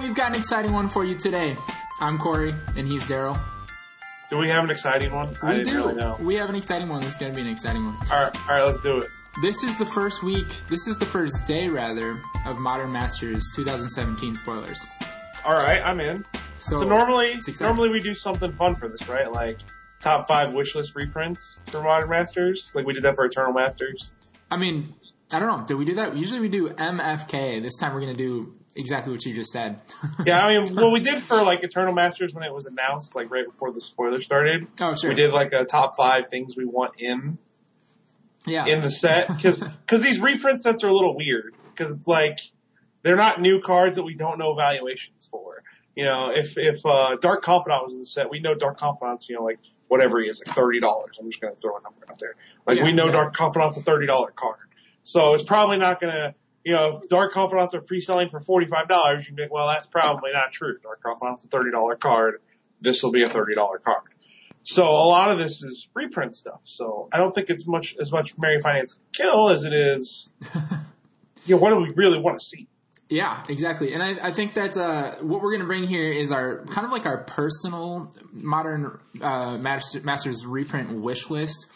we've got an exciting one for you today. I'm Corey, and he's Daryl. Do we have an exciting one? I didn't really know. We have an exciting one. This is going to be an exciting one. All right, let's do it. This is the first day, of Modern Masters 2017 spoilers. All right, I'm in. So normally we do something fun for this, right? Like top 5 wishlist reprints for Modern Masters. Like we did that for Eternal Masters. I mean, I don't know. Did we do that? Usually we do MFK. This time we're going to do exactly what you just said. Yeah, I mean, well, we did for like Eternal Masters when it was announced, like right before the spoiler started. Oh, sure. We did like a top 5 things we want in the set. Because these reprint sets are a little weird. Because it's like, they're not new cards that we don't know valuations for. You know, if Dark Confidant was in the set, we know Dark Confidant's, like whatever he is, like $30. I'm just going to throw a number out there. Like we know Dark Confidant's a $30 card. So it's probably not going to, if Dark Confidants are pre-selling for $45, you can be like, well, that's probably not true. Dark Confidant's a $30 card. This will be a $30 card. So a lot of this is reprint stuff. So I don't think it's as much Merry Finance kill as it is, what do we really want to see? Yeah, exactly. And I think that's what we're going to bring here is our kind of like our personal Modern Masters reprint wish list.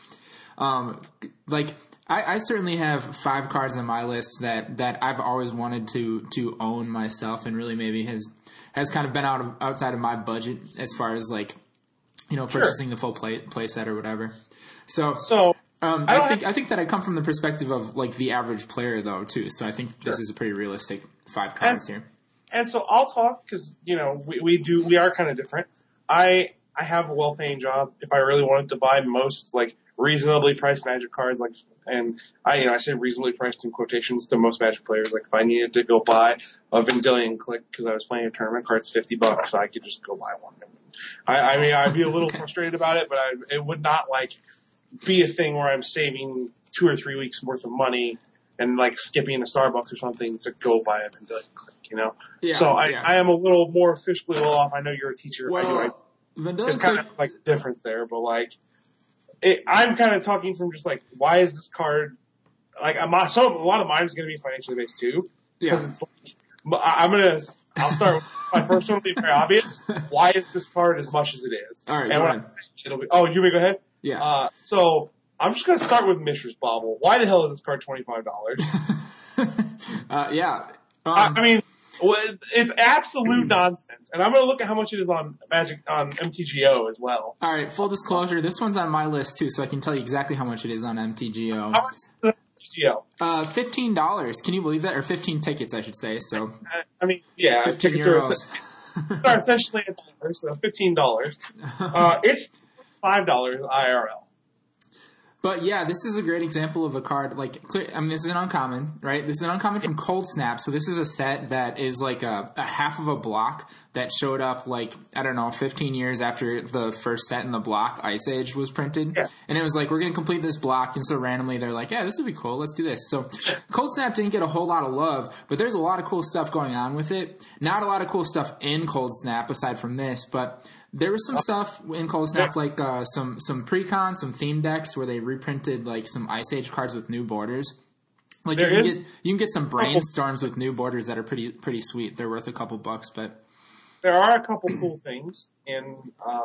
I certainly have 5 cards on my list that I've always wanted to own myself, and really maybe has kind of been outside of my budget as far as purchasing the full play set or whatever. So I think that I come from the perspective of like the average player though too. So I think this is a pretty realistic 5 cards here. And so I'll talk because we are kind of different. I have a well-paying job. If I really wanted to buy most like reasonably priced Magic cards, and I say reasonably priced in quotations to most Magic players. Like if I needed to go buy a Vendilion Clique because I was playing a tournament, card's $50, so I could just go buy one. I mean, I'd be a little frustrated about it, but it would not be a thing where I'm saving 2 or 3 weeks worth of money and skipping a Starbucks or something to go buy a Vendilion Clique, Yeah, so I am a little more fiscally well off. I know you're a teacher. Well, there's kind of difference there, but I'm kind of talking from just why is this card a lot of mine is going to be financially based too, because it's I'll start with my first one will be very obvious. Why is this card as much as it is? All right, and it'll be. Oh, you may go ahead. Yeah. So I'm just going to start with Mishra's Bauble. Why the hell is this card $25? Yeah. I mean, it's absolute nonsense. And I'm going to look at how much it is on MTGO as well. All right, full disclosure, this one's on my list too, so I can tell you exactly how much it is on MTGO. How much is MTGO? $15. Can you believe that? Or 15 tickets, I should say. So. I mean, yeah, 15 tickets euros. are essentially $1, so $15. It's $5 IRL. But yeah, this is a great example of a card, this is an uncommon, right? This is an uncommon from Cold Snap, so this is a set that is a half of a block that showed up 15 years after the first set in the block, Ice Age, was printed. Yeah. And it was we're going to complete this block, and so randomly they're yeah, this would be cool, let's do this. So Cold Snap didn't get a whole lot of love, but there's a lot of cool stuff going on with it. Not a lot of cool stuff in Cold Snap aside from this, but there was some stuff in Cold Snap, some pre-con, some theme decks where they reprinted some Ice Age cards with new borders. You can get some Brainstorms with new borders that are pretty sweet. They're worth a couple bucks, but there are a couple cool things in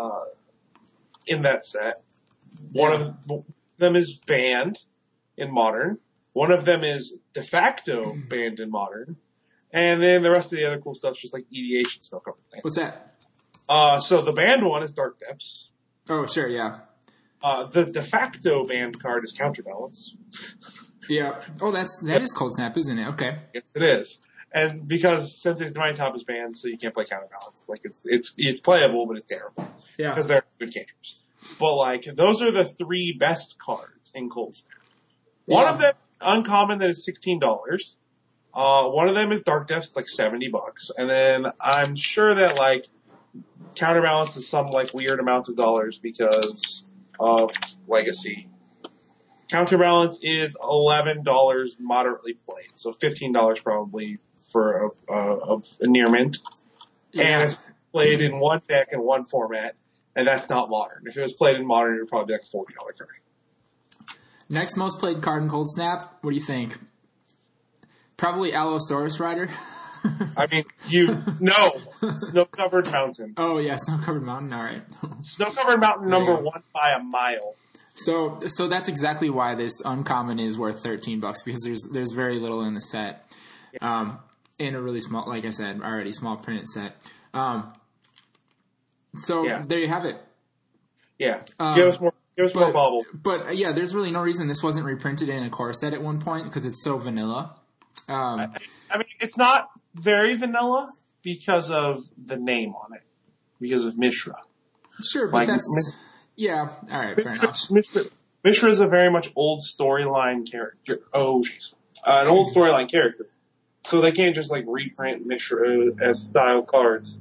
that set. One of them is banned in Modern. One of them is de facto banned in Modern, and then the rest of the other cool stuff's just EDH and stuff. What's that? So the banned one is Dark Depths. Oh, sure, yeah. The de facto banned card is Counterbalance. Yeah. Oh, that is Cold Snap, isn't it? Okay. Yes, it is. And because Sensei's Divine Top is banned, so you can't play Counterbalance. It's playable, but it's terrible. Yeah. Because they're good cantrips. But those are the 3 best cards in Cold Snap. One of them uncommon that is $16. One of them is Dark Depths, $70. And then I'm sure that Counterbalance is some weird amount of dollars because of Legacy. Counterbalance is $11 moderately played, so $15 probably for a near mint. Yeah. And it's played in one deck in one format, and that's not Modern. If it was played in Modern, it would probably be a $40 card. Next most played card in Cold Snap, what do you think? Probably Allosaurus Rider. I mean, Snow-Covered Mountain. Oh yeah, Snow-Covered Mountain. All right. Snow-Covered Mountain number 1 by a mile. So that's exactly why this uncommon is worth $13 because there's very little in the set, in a really small, like I said, already small print set. There you have it. Yeah, give us more bubble. But yeah, there's really no reason this wasn't reprinted in a core set at one point because it's so vanilla. I mean, it's not very vanilla because of the name on it, because of Mishra. Sure, but yeah. All right, fair enough. Mishra is a very much old storyline character. Oh, jeez, an old storyline character. So they can't just like reprint Mishra as style cards.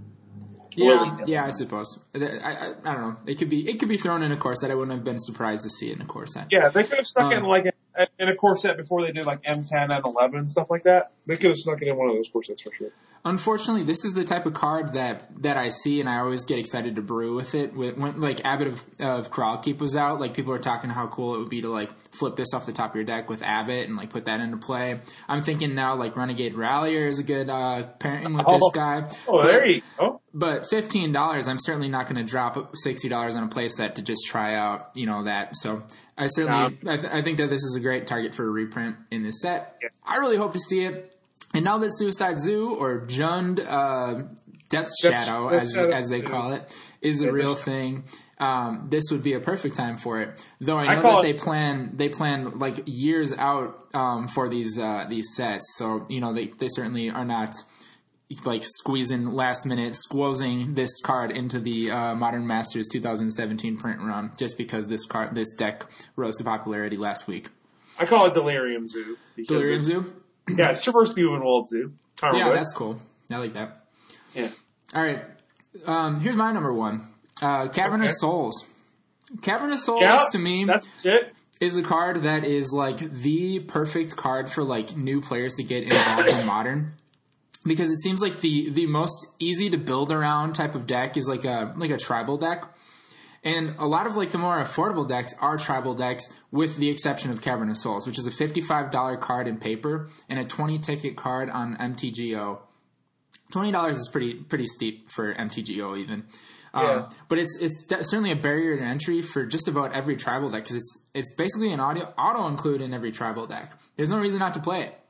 Yeah, I suppose. I don't know. It could be thrown in a core set. I wouldn't have been surprised to see it in a core set. Yeah, they could have stuck it in a core set before they did like M10 and 11 and stuff like that. They could have snuck it in one of those core sets for sure. Unfortunately, this is the type of card that I see, and I always get excited to brew with it. When like Abbott of Kralkeep was out, like people were talking how cool it would be to like flip this off the top of your deck with Abbott and like put that into play. I'm thinking now like Renegade Rallier is a good pairing with this guy. There you go. But $15, I'm certainly not going to drop $60 on a play set to just try out that. So I certainly I think that this is a great target for a reprint in this set. Yeah. I really hope to see it. And now that Suicide Zoo, or Jund Death Shadow, as they call it, is a real thing, this would be a perfect time for it. Though I know that they plan like years out for these sets, so they certainly are not like squeezing last minute, squozing this card into the Modern Masters 2017 print run just because this deck rose to popularity last week. I call it Delirium Zoo. Delirium Zoo? Yeah, it's Traverse the Ubenwald Zoo. Yeah, that's cool. I like that. Yeah. All right. Here's my number one. Cavernous Souls. Cavernous Souls, to me, that's it. Is a card that is like the perfect card for like new players to get involved in Modern. Because it seems like the most easy to build around type of deck is like a tribal deck. And a lot of like the more affordable decks are tribal decks, with the exception of Cavernous Souls, which is a $55 card in paper and a 20-ticket card on MTGO. $20 is pretty steep for MTGO even. Yeah. But it's certainly a barrier to entry for just about every tribal deck because it's basically an auto include in every tribal deck. There's no reason not to play it.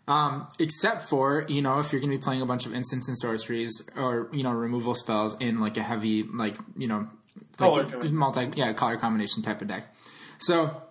Except for, if you're going to be playing a bunch of instants and sorceries or, removal spells in like a heavy, color combination type of deck. So,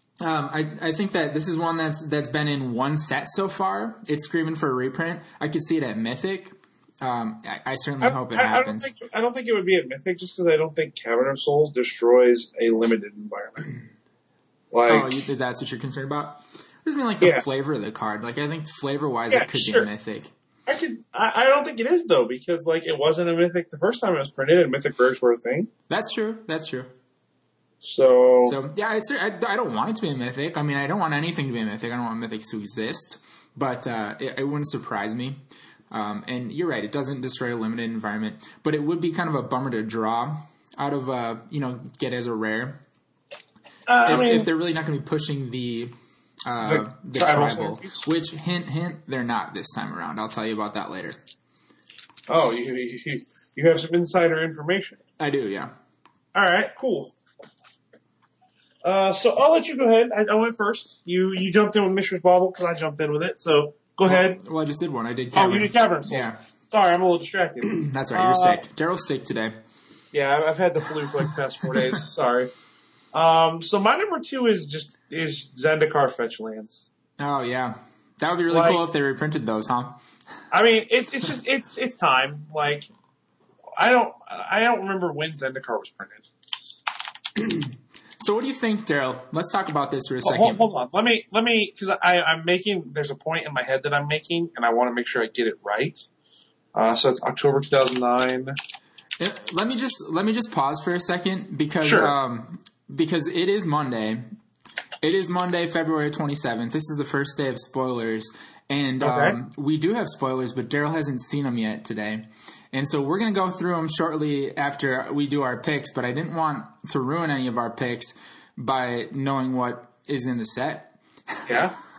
I think that this is one that's been in one set so far. It's screaming for a reprint. I could see it at Mythic. I certainly hope it happens. I don't think it would be at Mythic just because I don't think Cavernous Souls destroys a limited environment. That's what you're concerned about? I just mean the flavor of the card. Like I think flavor-wise it could be a Mythic. I don't think it is though because it wasn't a Mythic the first time it was printed and Mythic rares were a thing. That's true. So yeah, I don't want it to be a Mythic. I mean, I don't want anything to be a Mythic. I don't want Mythics to exist. But it wouldn't surprise me. And you're right, it doesn't destroy a limited environment. But it would be kind of a bummer to draw out of get as a rare. If they're really not going to be pushing the tribal, which hint, they're not this time around. I'll tell you about that later. Oh, you have some insider information. I do, yeah. All right, cool. So I'll let you go ahead. I went first. You jumped in with Mishra's Bauble because I jumped in with it. So go ahead. Well, I just did one. I did Cavern. Oh, you did Cavern. Yeah. Sorry, I'm a little distracted. That's right. You're sick. Daryl's sick today. Yeah, I've had the flu for the past 4 days. Sorry. So my number 2 is Zendikar Fetch Lands. Oh yeah, that would be really cool if they reprinted those, huh? I mean, it's time. I don't remember when Zendikar was printed. So what do you think, Daryl? Let's talk about this for a second. Hold on. Let me, because there's a point in my head that I'm making, and I want to make sure I get it right. So it's October 2009. Let me just pause for a second because because it is Monday. It is Monday, February 27th. This is the first day of spoilers. And we do have spoilers, but Daryl hasn't seen them yet today. And so we're going to go through them shortly after we do our picks, but I didn't want to ruin any of our picks by knowing what is in the set. Yeah.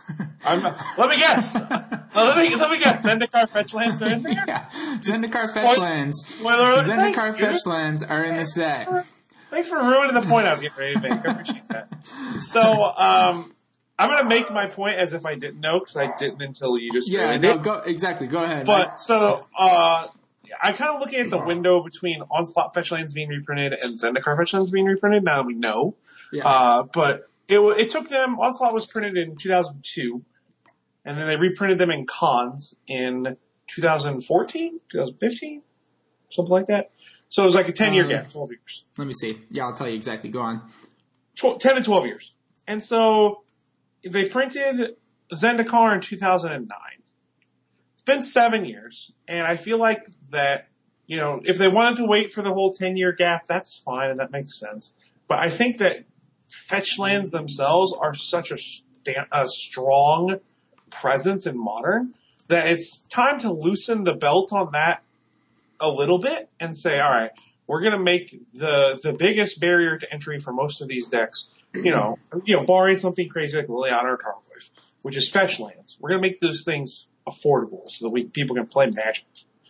Let me guess. Let me guess. Zendikar Fetchlands are in there? Yeah. Zendikar Fetchlands. Zendikar Fetchlands are in the set. Thanks for ruining the point I was getting ready to make. I appreciate that. So, I'm going to make my point as if I didn't know, because I didn't until you just ruined it. Go ahead. But, so, I'm kind of looking at the window between Onslaught Fetchlands being reprinted and Zendikar Fetchlands being reprinted, now that we know. Yeah. But it took them, Onslaught was printed in 2002, and then they reprinted them in cons in 2014, 2015, something like that. So it was like a 10-year gap, 12 years. Let me see. Yeah, I'll tell you exactly. Go on. 10 to 12 years. And so they printed Zendikar in 2009. It's been 7 years, and I feel like that, if they wanted to wait for the whole 10-year gap, that's fine, and that makes sense. But I think that Fetchlands themselves are such a strong presence in Modern that it's time to loosen the belt on that a little bit and say, all right, we're going to make the biggest barrier to entry for most of these decks, barring something crazy like Liliana or Tarmogoyf, which is Fetchlands. We're going to make those things affordable so that people can play Magic.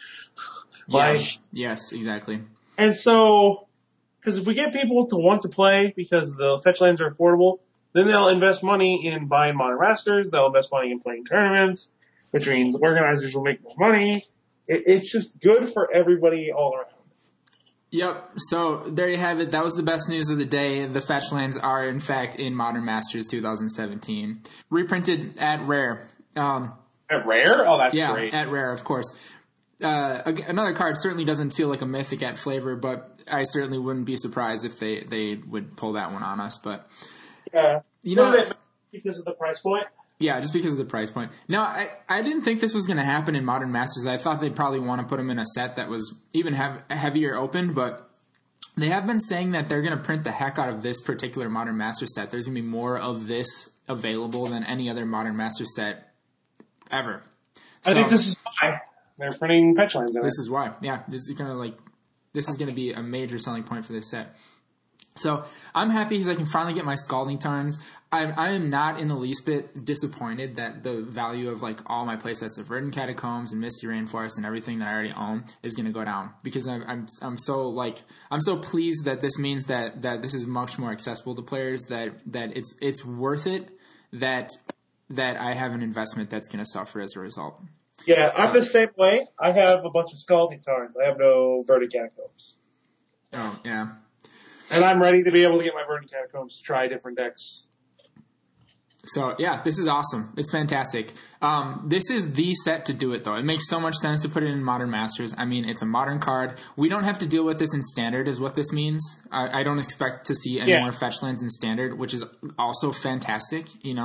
Yes, exactly. And so, because if we get people to want to play because the Fetchlands are affordable, then they'll invest money in buying Modern Masters, they'll invest money in playing tournaments, which means organizers will make more money. It's just good for everybody all around. Yep. So there you have it. That was the best news of the day. The Fetchlands are, in fact, in Modern Masters 2017. Reprinted at Rare. At Rare? Oh, that's great. Yeah, at Rare, of course. Another card certainly doesn't feel like a Mythic at Flavor, but I certainly wouldn't be surprised if they would pull that one on us. But because of the price point? Yeah, just because of the price point. No, I didn't think this was going to happen in Modern Masters. I thought they'd probably want to put them in a set that was even heavier open, but they have been saying that they're going to print the heck out of this particular Modern Masters set. There's going to be more of this available than any other Modern Masters set ever. I think this is why they're printing Fetchlands in it. This is why. Yeah, this is going to be a major selling point for this set. So I'm happy because I can finally get my Scalding Tarns. I am not in the least bit disappointed that the value of like all my playsets of Verdant Catacombs and Misty Rainforest and everything that I already own is going to go down, because I'm so pleased that this means that this is much more accessible to players, that it's worth it, that I have an investment that's going to suffer as a result. Yeah, I'm the same way. I have a bunch of Scalding Tarns. I have no Verdant Catacombs. Oh yeah. And I'm ready to be able to get my Verdant Catacombs to try different decks. So, yeah, this is awesome. It's fantastic. This is the set to do it, though. It makes so much sense to put it in Modern Masters. I mean, it's a modern card. We don't have to deal with this in Standard, is what this means. I don't expect to see any more Fetchlands in Standard, which is also fantastic,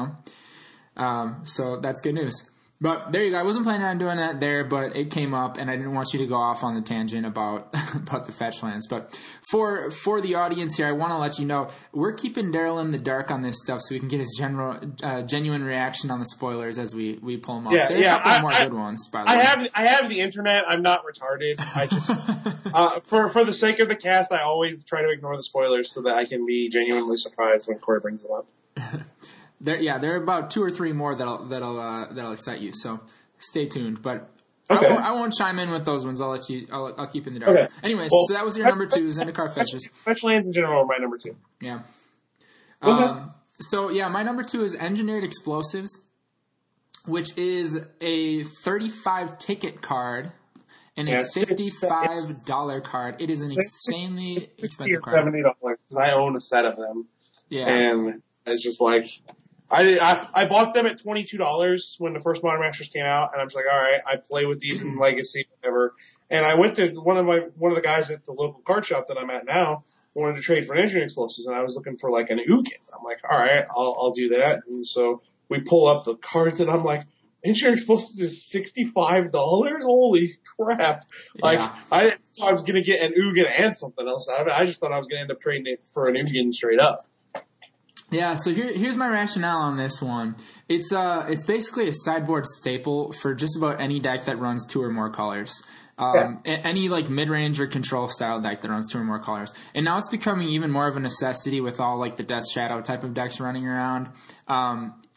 So that's good news. But there you go. I wasn't planning on doing that there, but it came up, and I didn't want you to go off on the tangent about the Fetchlands. But for the audience here, I want to let you know we're keeping Daryl in the dark on this stuff so we can get his genuine reaction on the spoilers as we pull them up. Yeah, There's a couple more good ones, by the way. I have the internet. I'm not retarded. I just for the sake of the cast, I always try to ignore the spoilers so that I can be genuinely surprised when Corey brings them up. There are about 2 or 3 more that'll excite you. So stay tuned. But okay. I won't chime in with those ones. I'll let you. I'll keep in the dark. Okay. Anyways, so that was your number 2, Zendikar Fetches. Fetchlands in general are my number 2. Yeah. Okay. So yeah, my number 2 is Engineered Explosives, which is a 35 ticket card and a $55 card. It is an insanely expensive card. $70 because I own a set of them. Yeah. And it's just like, I bought them at $22 when the first Modern Masters came out, and I'm just like, all right, I play with these in Legacy, whatever. And I went to one of the guys at the local card shop that I'm at now wanted to trade for Engineering Explosives, and I was looking for like an Ugin. I'm like, all right, I'll do that. And so we pull up the cards, and I'm like, Engineering Explosives is $65? Holy crap! Like I thought I was gonna get an Ugin and something else out of it. I just thought I was gonna end up trading it for an Ugin straight up. Yeah, so here's my rationale on this one. It's basically a sideboard staple for just about any deck that runs 2 or more colors. Any like mid-range or control style deck that runs 2 or more colors. And now it's becoming even more of a necessity with all like the Death Shadow type of decks running around.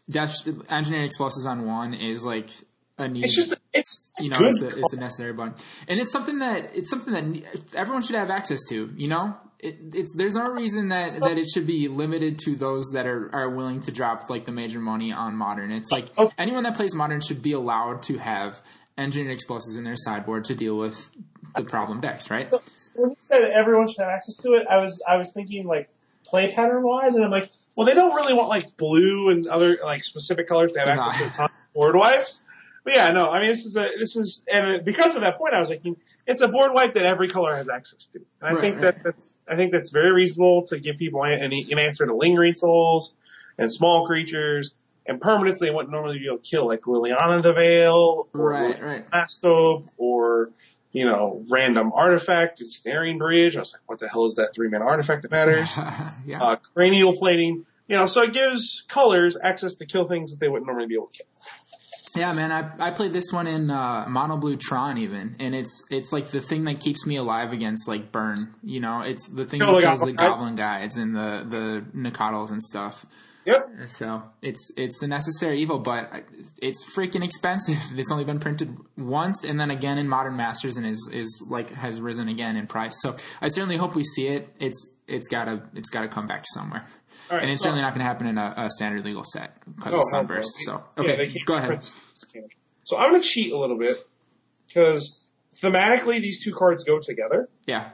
engineering explosives on one is like a need. It's a necessary button, and it's something that everyone should have access to. There's no reason that it should be limited to those that are willing to drop like the major money on modern. It's like anyone that plays modern should be allowed to have engineered explosives in their sideboard to deal with the problem decks, right? So when you said everyone should have access to it, I was thinking like play pattern wise, and I'm like, well, they don't really want like blue and other like specific colors to have access to a ton of board wipes. But yeah, no, I mean this is and because of that point, I was thinking it's a board wipe that every color has access to. And I think that's very reasonable to give people an answer to Lingering Souls and small creatures and permanents they wouldn't normally be able to kill, like Liliana the Veil or Blastope or random artifact and Snaring Bridge. I was like, what the hell is that 3-mana artifact that matters? Cranial Plating. So it gives colors access to kill things that they wouldn't normally be able to kill. Yeah, man, I played this one in Mono Blue Tron even, and it's like the thing that keeps me alive against like burn. It's the thing that kills the Goblin Guides and the Nicodles and stuff. Yep. So it's a necessary evil, but it's freaking expensive. It's only been printed once and then again in Modern Masters, and has risen again in price. So I certainly hope we see it. It's gotta come back somewhere. Right, and it's certainly not going to happen in a standard legal set because of Sunburst. So okay, go ahead. So I'm going to cheat a little bit because thematically these two cards go together. Yeah.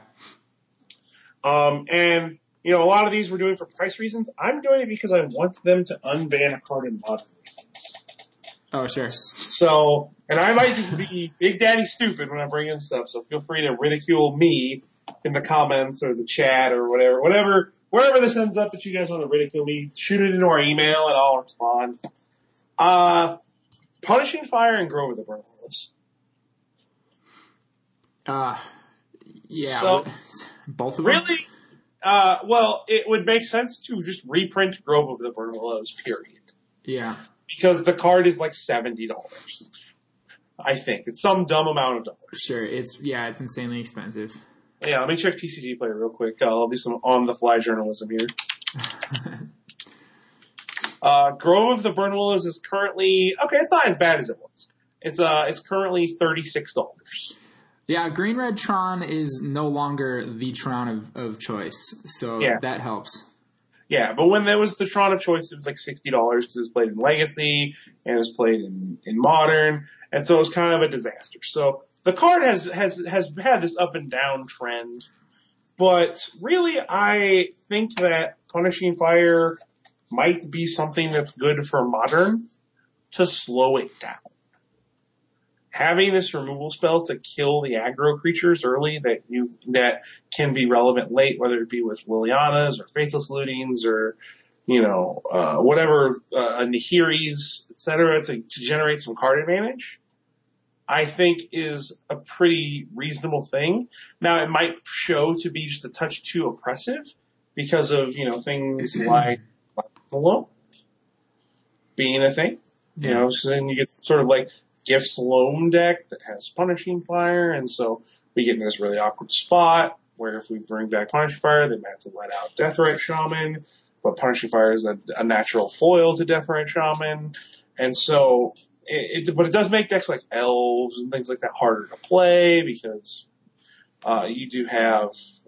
And a lot of these we're doing for price reasons. I'm doing it because I want them to unban a card in Modern reasons. Oh, sure. So, and I might just be Big Daddy stupid when I bring in stuff, so feel free to ridicule me in the comments or the chat or whatever, wherever this ends up that you guys want to ridicule me, shoot it into our email and I'll respond. Punishing Fire and Grove of the Burnwillows. Yeah. So, both of them? Really? Well, it would make sense to just reprint Grove of the Burnwillows, period. Yeah. Because the card is like $70. I think. It's some dumb amount of dollars. Sure. It's insanely expensive. Yeah, let me check TCG Player real quick. I'll do some on-the-fly journalism here. Grove of the Burnwillows is currently it's not as bad as it was. It's currently $36. Yeah, Green Red Tron is no longer the Tron of choice, so that helps. Yeah, but when there was the Tron of choice, it was like $60 because it was played in Legacy and it was played in Modern, and so it was kind of a disaster. So the card has had this up and down trend, but really I think that Punishing Fire might be something that's good for Modern to slow it down. Having this removal spell to kill the aggro creatures early that can be relevant late, whether it be with Lilianas or Faithless Lootings or whatever Nahiris, etc., to generate some card advantage, I think is a pretty reasonable thing. Now, it might show to be just a touch too oppressive because of, things like Malone being a thing. So then you get sort of like Gift's Loam deck that has Punishing Fire, and so we get in this really awkward spot where if we bring back Punishing Fire, they might have to let out Deathrite Shaman, but Punishing Fire is a natural foil to Deathrite Shaman, and so but it does make decks like Elves and things like that harder to play because you do have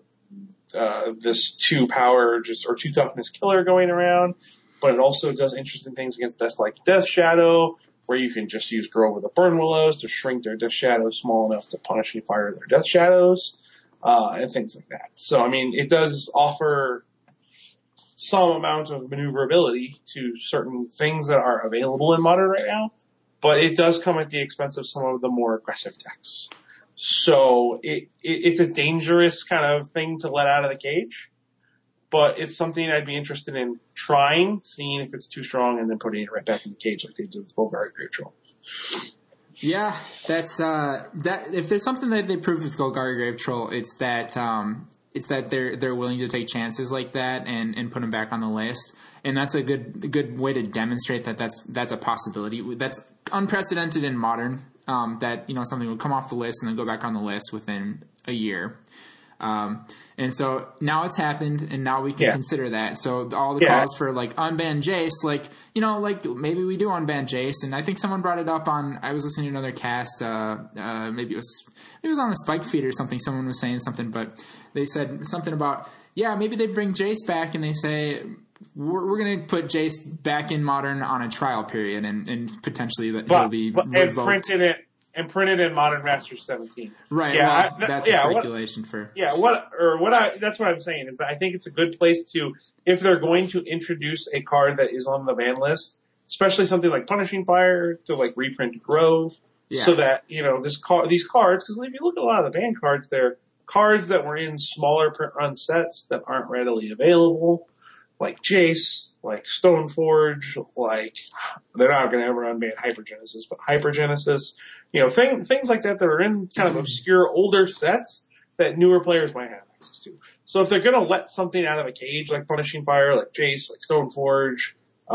this 2 power or 2 toughness killer going around, but it also does interesting things against decks like Death Shadow, where you can just use Grove of the Burnwillows to shrink their Death Shadows small enough to Punishing Fire their Death Shadows, and things like that. So, I mean, it does offer some amount of maneuverability to certain things that are available in Modern right now, but it does come at the expense of some of the more aggressive decks. So it's a dangerous kind of thing to let out of the cage, but it's something I'd be interested in trying, seeing if it's too strong, and then putting it right back in the cage like they did with Golgari Grave Troll. Yeah, that's that. If there's something that they proved with Golgari Grave Troll, it's that they're willing to take chances like that and put them back on the list, and that's a good way to demonstrate that that's a possibility. That's unprecedented in Modern. That something would come off the list and then go back on the list within a year. And so now it's happened, and now we can consider that. So all the calls for like unban Jace, like, you know, like maybe we do unban Jace. And I think someone brought it up on, I was listening to another cast, maybe it was on the Spike feed or something. Someone was saying something, but they said something about, maybe they bring Jace back and they say, we're going to put Jace back in Modern on a trial period, and potentially he'll be revoked. And printed in Modern Masters 17. Right. Yeah, well, that's the speculation for. Yeah. That's what I'm saying is that I think it's a good place to, if they're going to introduce a card that is on the ban list, especially something like Punishing Fire, to like reprint Grove, so that, you know, these cards, because if you look at a lot of the ban cards, they're cards that were in smaller print run sets that aren't readily available, like Jace, like Stoneforge, like they're not going to ever unban Hypergenesis, but Hypergenesis, you know, things like that are in kind of obscure older sets that newer players might have access to. So if they're going to let something out of a cage like Punishing Fire, like Jace, like Stoneforge,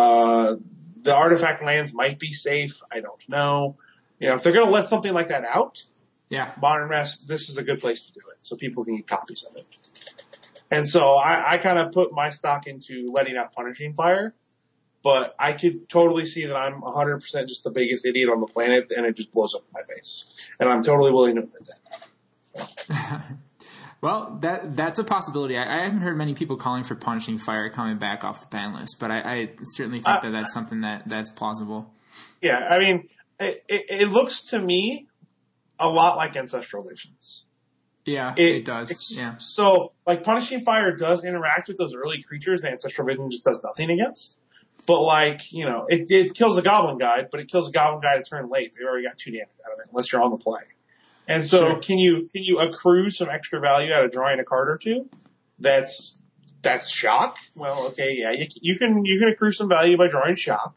the artifact lands might be safe. I don't know. You know, if they're going to let something like that out, Modern Masters, this is a good place to do it, so people can get copies of it. And so I kind of put my stock into letting out Punishing Fire, but I could totally see that I'm 100% just the biggest idiot on the planet, and it just blows up in my face. And I'm totally willing to admit that. Well, that's a possibility. I haven't heard many people calling for Punishing Fire coming back off the ban list, but I certainly think that's something that's plausible. Yeah, I mean, it looks to me a lot like Ancestral Visions. Yeah, it does. Yeah. So, like, Punishing Fire does interact with those early creatures that Ancestral Vision just does nothing against. But, like, you know, it kills a Goblin Guide, but it kills a Goblin Guide a turn late. They've already got 2 damage out of it, unless you're on the play. And so, can you accrue some extra value out of drawing a card or two? That's Shock. Well, okay, yeah, you can accrue some value by drawing Shock.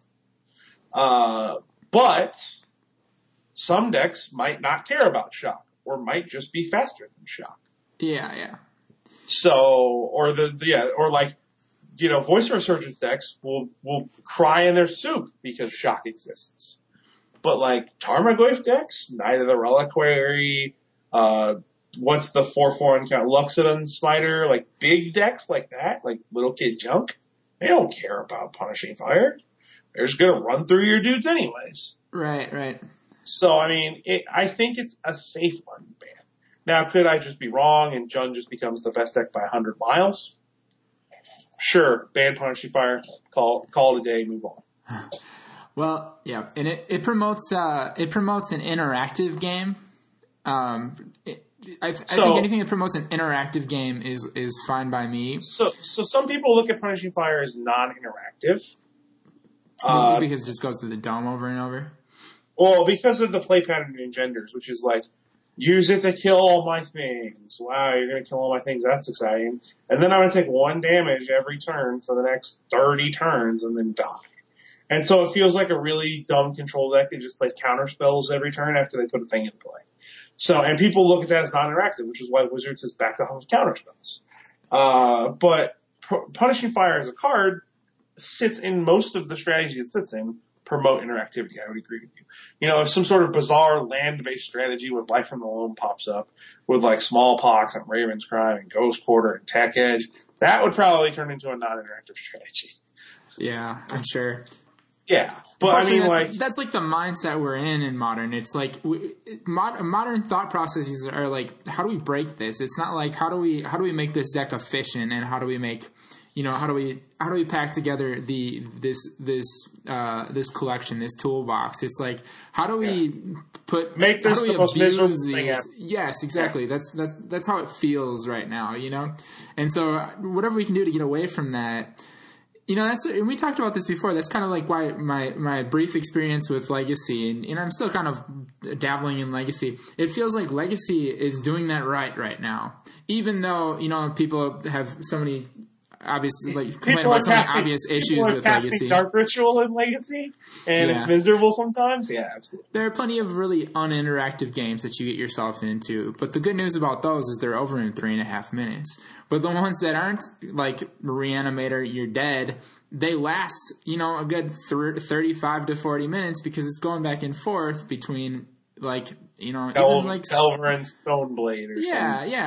But some decks might not care about Shock, or might just be faster than Shock. Yeah. So, or like, you know, Voice of Resurgence decks will cry in their soup because Shock exists. But like Tarmogoyf decks, Knight of the Reliquary, what's the 4/4 count? Luxodon Spider, like big decks like that, like Little Kid Junk, they don't care about Punishing Fire. They're just gonna run through your dudes anyways. Right. So, I mean, I think it's a safe unban. Now, could I just be wrong and Jund just becomes the best deck by 100 miles? Sure, ban Punishing Fire, call it a day, move on. Well, yeah, and it promotes an interactive game. I think anything that promotes an interactive game is fine by me. So some people look at Punishing Fire as non-interactive. Because it just goes to the dome over and over? Well, because of the play pattern it engenders, which is like, use it to kill all my things. Wow, you're going to kill all my things. That's exciting. And then I'm going to take 1 damage every turn for the next 30 turns and then die. And so it feels like a really dumb control deck that just plays counter spells every turn after they put a thing in play. So, and people look at that as non-interactive, which is why Wizards is back to home counter spells. But Punishing Fire as a card sits in most of the strategy it sits in. Promote interactivity. I would agree with you. You know, if some sort of bizarre land-based strategy with Life from the Loam pops up with like Smallpox and Raven's Crime and Ghost Quarter and Tech Edge, that would probably turn into a non-interactive strategy. Yeah, I'm sure. Yeah, but I mean, that's like the mindset we're in Modern. It's like modern thought processes are like, how do we break this? It's not like how do we make this deck efficient, and how do we make, you know, how do we pack together this collection, this toolbox? It's like, how do we make this the most miserable thing ever? Yes, exactly. Yeah. That's how it feels right now, you know? And so whatever we can do to get away from that, you know, and we talked about this before. That's kind of like why my brief experience with Legacy, and I'm still kind of dabbling in Legacy. It feels like Legacy is doing that right now. Even though, you know, people have so many, obviously, like, complain about so many obvious issues with Legacy. Dark Ritual in Legacy, and it's miserable sometimes. Yeah, absolutely. There are plenty of really uninteractive games that you get yourself into, but the good news about those is they're over in 3.5 minutes. But the ones that aren't, like Reanimator, You're Dead, they last, you know, a good 35 to 40 minutes because it's going back and forth between, like, you know, Delver and Stoneblade or something. Yeah.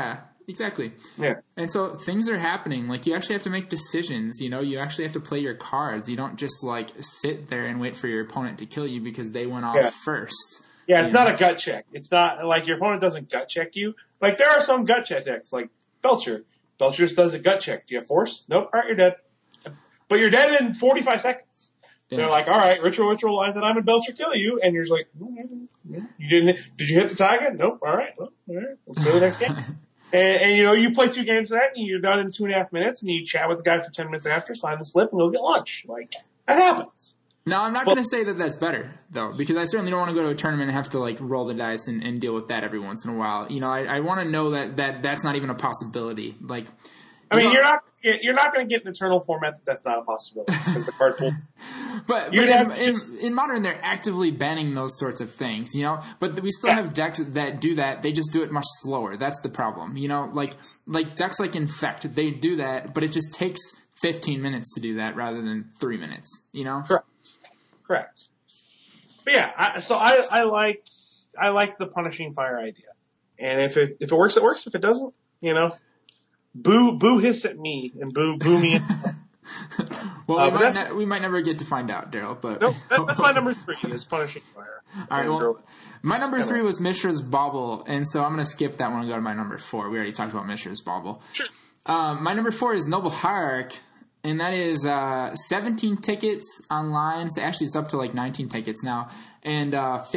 Exactly. Yeah. And so things are happening. Like, you actually have to make decisions. You know, you actually have to play your cards. You don't just, like, sit there and wait for your opponent to kill you because they went off first. Yeah, it's not a gut check. It's not like your opponent doesn't gut check you. Like, there are some gut check decks, like Belcher. Belcher just does a gut check. Do you have force? Nope. All right, you're dead. But you're dead in 45 seconds. Yeah. They're like, all right, ritual lines that I'm in Belcher kill you. And you're just like, you didn't, did you hit the target? Nope. All right. Well, all right. Let's go to the next game. And, you know, you play 2 games of that and you're done in 2.5 minutes and you chat with the guy for 10 minutes after, sign the slip and go get lunch. Like, that happens. No, I'm not going to say that that's better, though, because I certainly don't want to go to a tournament and have to, like, roll the dice and deal with that every once in a while. You know, I want to know that that's not even a possibility. Like, I mean, you're not going to get an Eternal format that's not a possibility because the card pools. But in Modern, they're actively banning those sorts of things, you know? But we still have decks that do that. They just do it much slower. That's the problem, you know? Like decks like Infect, they do that, but it just takes 15 minutes to do that rather than 3 minutes, you know? Correct. But yeah, I like the Punishing Fire idea. And if it works, it works. If it doesn't, you know, boo hiss at me and boo me. Well, we might never get to find out, Daryl. But no, that's my number 3 is Punishing Fire. All right. Well, my number 3 was Mishra's Bauble, and so I'm going to skip that one and go to my number 4. We already talked about Mishra's Bauble. Sure. My number 4 is Noble Hierarch, and that is 17 tickets online. So actually, it's up to like 19 tickets now, and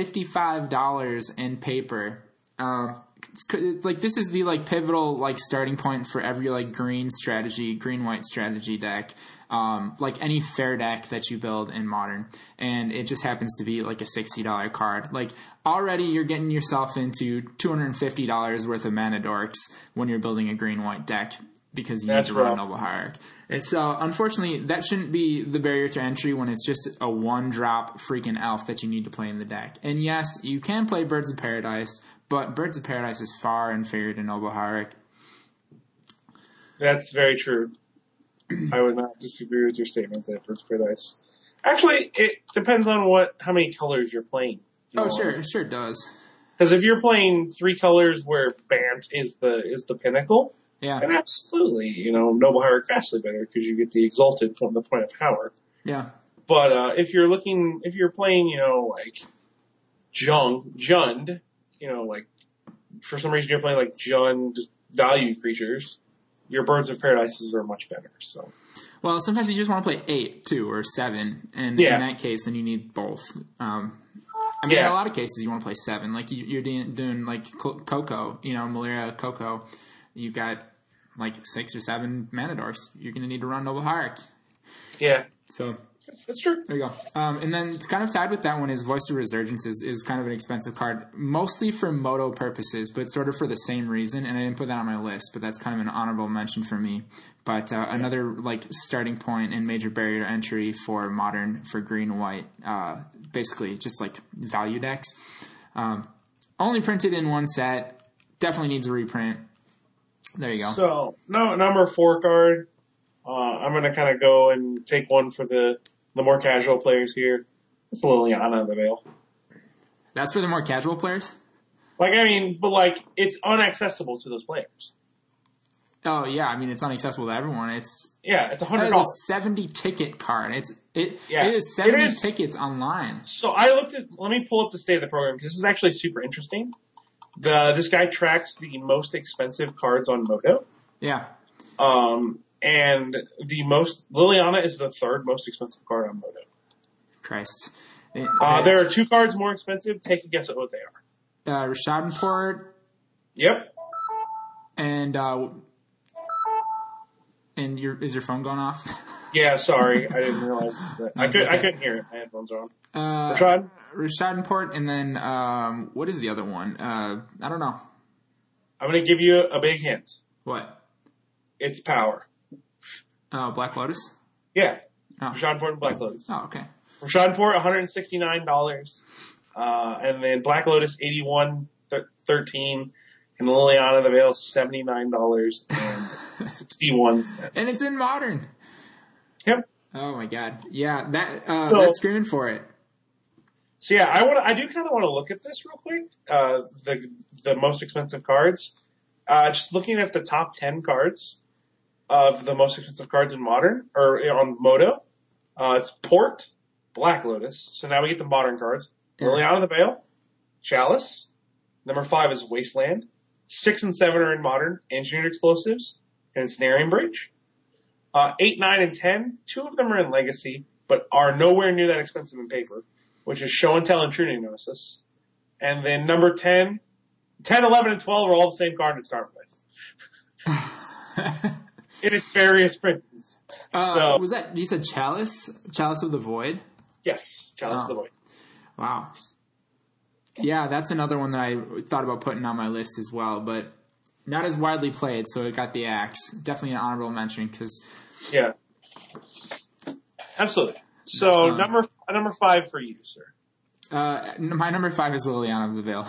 $55 in paper. Like, this is the like pivotal like starting point for every like green white strategy deck, like any fair deck that you build in Modern, and it just happens to be like a $60 card. Like, already you're getting yourself into $250 worth of mana dorks when you're building a green white deck because you need to run Noble Hierarch. And so, unfortunately, that shouldn't be the barrier to entry when it's just a 1-drop freaking elf that you need to play in the deck. And yes, you can play Birds of Paradise, but Birds of Paradise is far inferior to Noble Hierarch. That's very true. I would not disagree with your statement that Birds of Paradise. Actually, it depends on how many colors you're playing. Sure it does. Because if you're playing 3 colors where Bant is the pinnacle, then absolutely, you know, Noble Hierarch vastly better because you get the exalted from the point of power. Yeah. But if you're playing, you know, like Jund, you know, like, for some reason you're playing like Jund value creatures, your Birds of Paradises are much better, so. Well, sometimes you just want to play 8, too, or 7, and in that case, then you need both. In a lot of cases you want to play 7, like you're doing like Coco, you know, Malira Coco, you've got like 6 or 7 mana dorks. You're going to need to run Noble Hierarch. Yeah. So. That's true. There you go. And then kind of tied with that one is Voice of Resurgence is kind of an expensive card, mostly for Moto purposes, but sort of for the same reason. And I didn't put that on my list, but that's kind of an honorable mention for me. But another like starting point and major barrier to entry for Modern for green and white, basically just like value decks. Only printed in 1 set. Definitely needs a reprint. There you go. So number 4 card. I'm going to kind of go and take one for the more casual players here. It's Liliana of the Veil. That's for the more casual players? Like, I mean, but like, it's unaccessible to those players. Oh, yeah. I mean, it's unaccessible to everyone. It's $100. It's a 70 ticket card. It is 70 tickets online. So let me pull up the state of the program because this is actually super interesting. This guy tracks the most expensive cards on Moto. Yeah. And Liliana is the 3rd most expensive card on Moto. Christ. There are 2 cards more expensive. Take a guess at what they are. Rishadenport. Yep. And is your phone going off? Yeah, sorry. I didn't realize that. I couldn't hear it. My headphones are on. Rishadenport, and then, what is the other one? I don't know. I'm going to give you a big hint. What? It's Power. Oh, Black Lotus? Yeah. Oh. Rishadenport and Black Lotus. Oh, okay. Rishadenport, $169. And then Black Lotus, $81.13. And Liliana of the Veil, $79.61. And it's in Modern. Yep. Oh my God. Yeah, that's screaming for it. So yeah, I do kind of want to look at this real quick. The most expensive cards. Just looking at the top 10 cards of the most expensive cards in Modern, or on Moto, it's Port, Black Lotus. So now we get the Modern cards. Liliana of the Veil, Chalice. Number 5 is Wasteland. 6 and 7 are in Modern, Engineered Explosives, and Ensnaring Bridge. 8, 9, and 10, 2 of them are in Legacy, but are nowhere near that expensive in paper, which is Show and Tell and Trinity Gnosis. And then number 10, 11, and 12 are all the same card in Starlight. In its various printings. Was that, you said Chalice? Chalice of the Void? Yes, Chalice of the Void. Wow. Yeah, that's another one that I thought about putting on my list as well, but not as widely played, so it got the axe. Definitely an honorable mention, because... Yeah. Absolutely. So, number 5 for you, sir. My number 5 is Liliana of the Veil.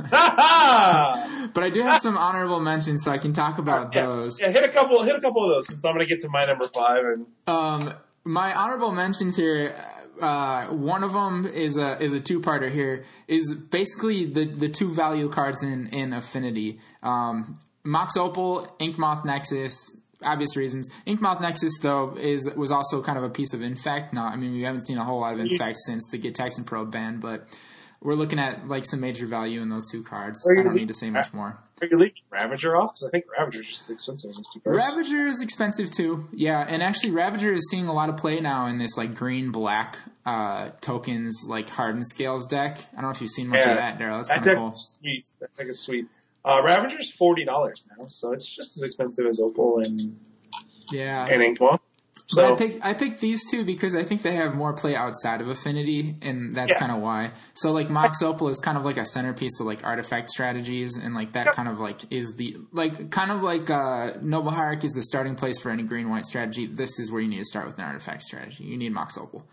But I do have some honorable mentions, so I can talk about those. Yeah, hit a couple of those, since I'm going to get to my number 5. And my honorable mentions here, one of them is a two-parter here, is basically the two value cards in Affinity. Mox Opal, Inkmoth Nexus, obvious reasons. Inkmoth Nexus, though, was also kind of a piece of Infect. Now, I mean, we haven't seen a whole lot of Infect since the Gitaxian Probe ban, but we're looking at like some major value in those two cards. I don't need to say much more. Are you leaving Ravager off? Because I think Ravager's just as expensive as those two cards. Ravager is expensive too, yeah. And actually, Ravager is seeing a lot of play now in this like green-black tokens, like Hardened Scales deck. I don't know if you've seen much of that, Daryl. That's kind of cool. Sweet. That deck is sweet. Ravager's $40 now, so it's just as expensive as Opal and Inkmoth. So, but I picked these two because I think they have more play outside of Affinity, and that's kind of why. So like Mox Opal is kind of like a centerpiece of like artifact strategies, and like that kind of like is the Noble Hierarchy is the starting place for any green-white strategy. This is where you need to start with an artifact strategy. You need Mox Opal.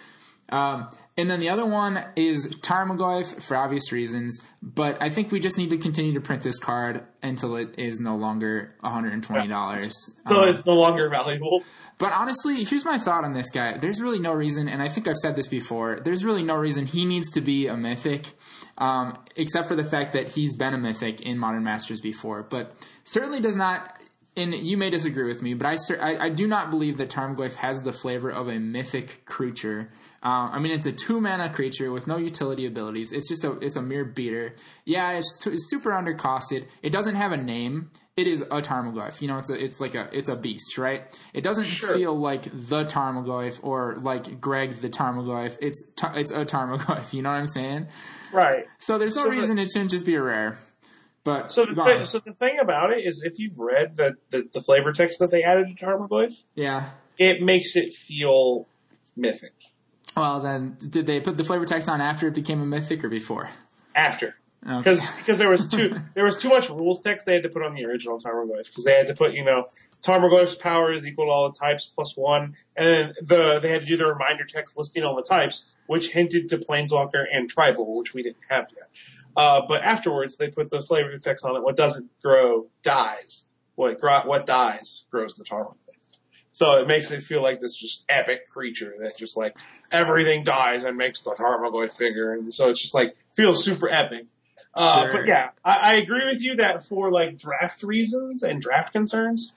And then the other one is Tarmogoyf for obvious reasons, but I think we just need to continue to print this card until it is no longer $120. So it's no longer valuable. But honestly, here's my thought on this guy. There's really no reason, and I think I've said this before, there's really no reason he needs to be a Mythic, except for the fact that he's been a Mythic in Modern Masters before, but certainly does not... And you may disagree with me, but I do not believe that Tarmogoyf has the flavor of a mythic creature. I mean, it's a 2-mana creature with no utility abilities. It's a mere beater. Yeah, it's super undercosted. It doesn't have a name. It is a Tarmogoyf. You know, it's a beast, right? It doesn't feel like the Tarmogoyf or like Greg the Tarmogoyf. It's a Tarmogoyf. You know what I'm saying? Right. So there's no reason it shouldn't just be a rare. But so the thing about it is, if you've read the flavor text that they added to Tarmogoyf, it makes it feel mythic. Well, then, did they put the flavor text on after it became a mythic or before? After, because there was too much rules text they had to put on the original Tarmogoyf, because they had to put Tarmogoyf's power is equal to all the types plus 1, and then they had to do the reminder text listing all the types, which hinted to Planeswalker and Tribal, which we didn't have yet. But afterwards, they put the flavor text on it. What doesn't grow dies. What dies grows the Tarmogoyf. So it makes it feel like this just epic creature that just like everything dies and makes the Tarmogoyf bigger. And so it's just like feels super epic. But yeah, I agree with you that for like draft reasons and draft concerns,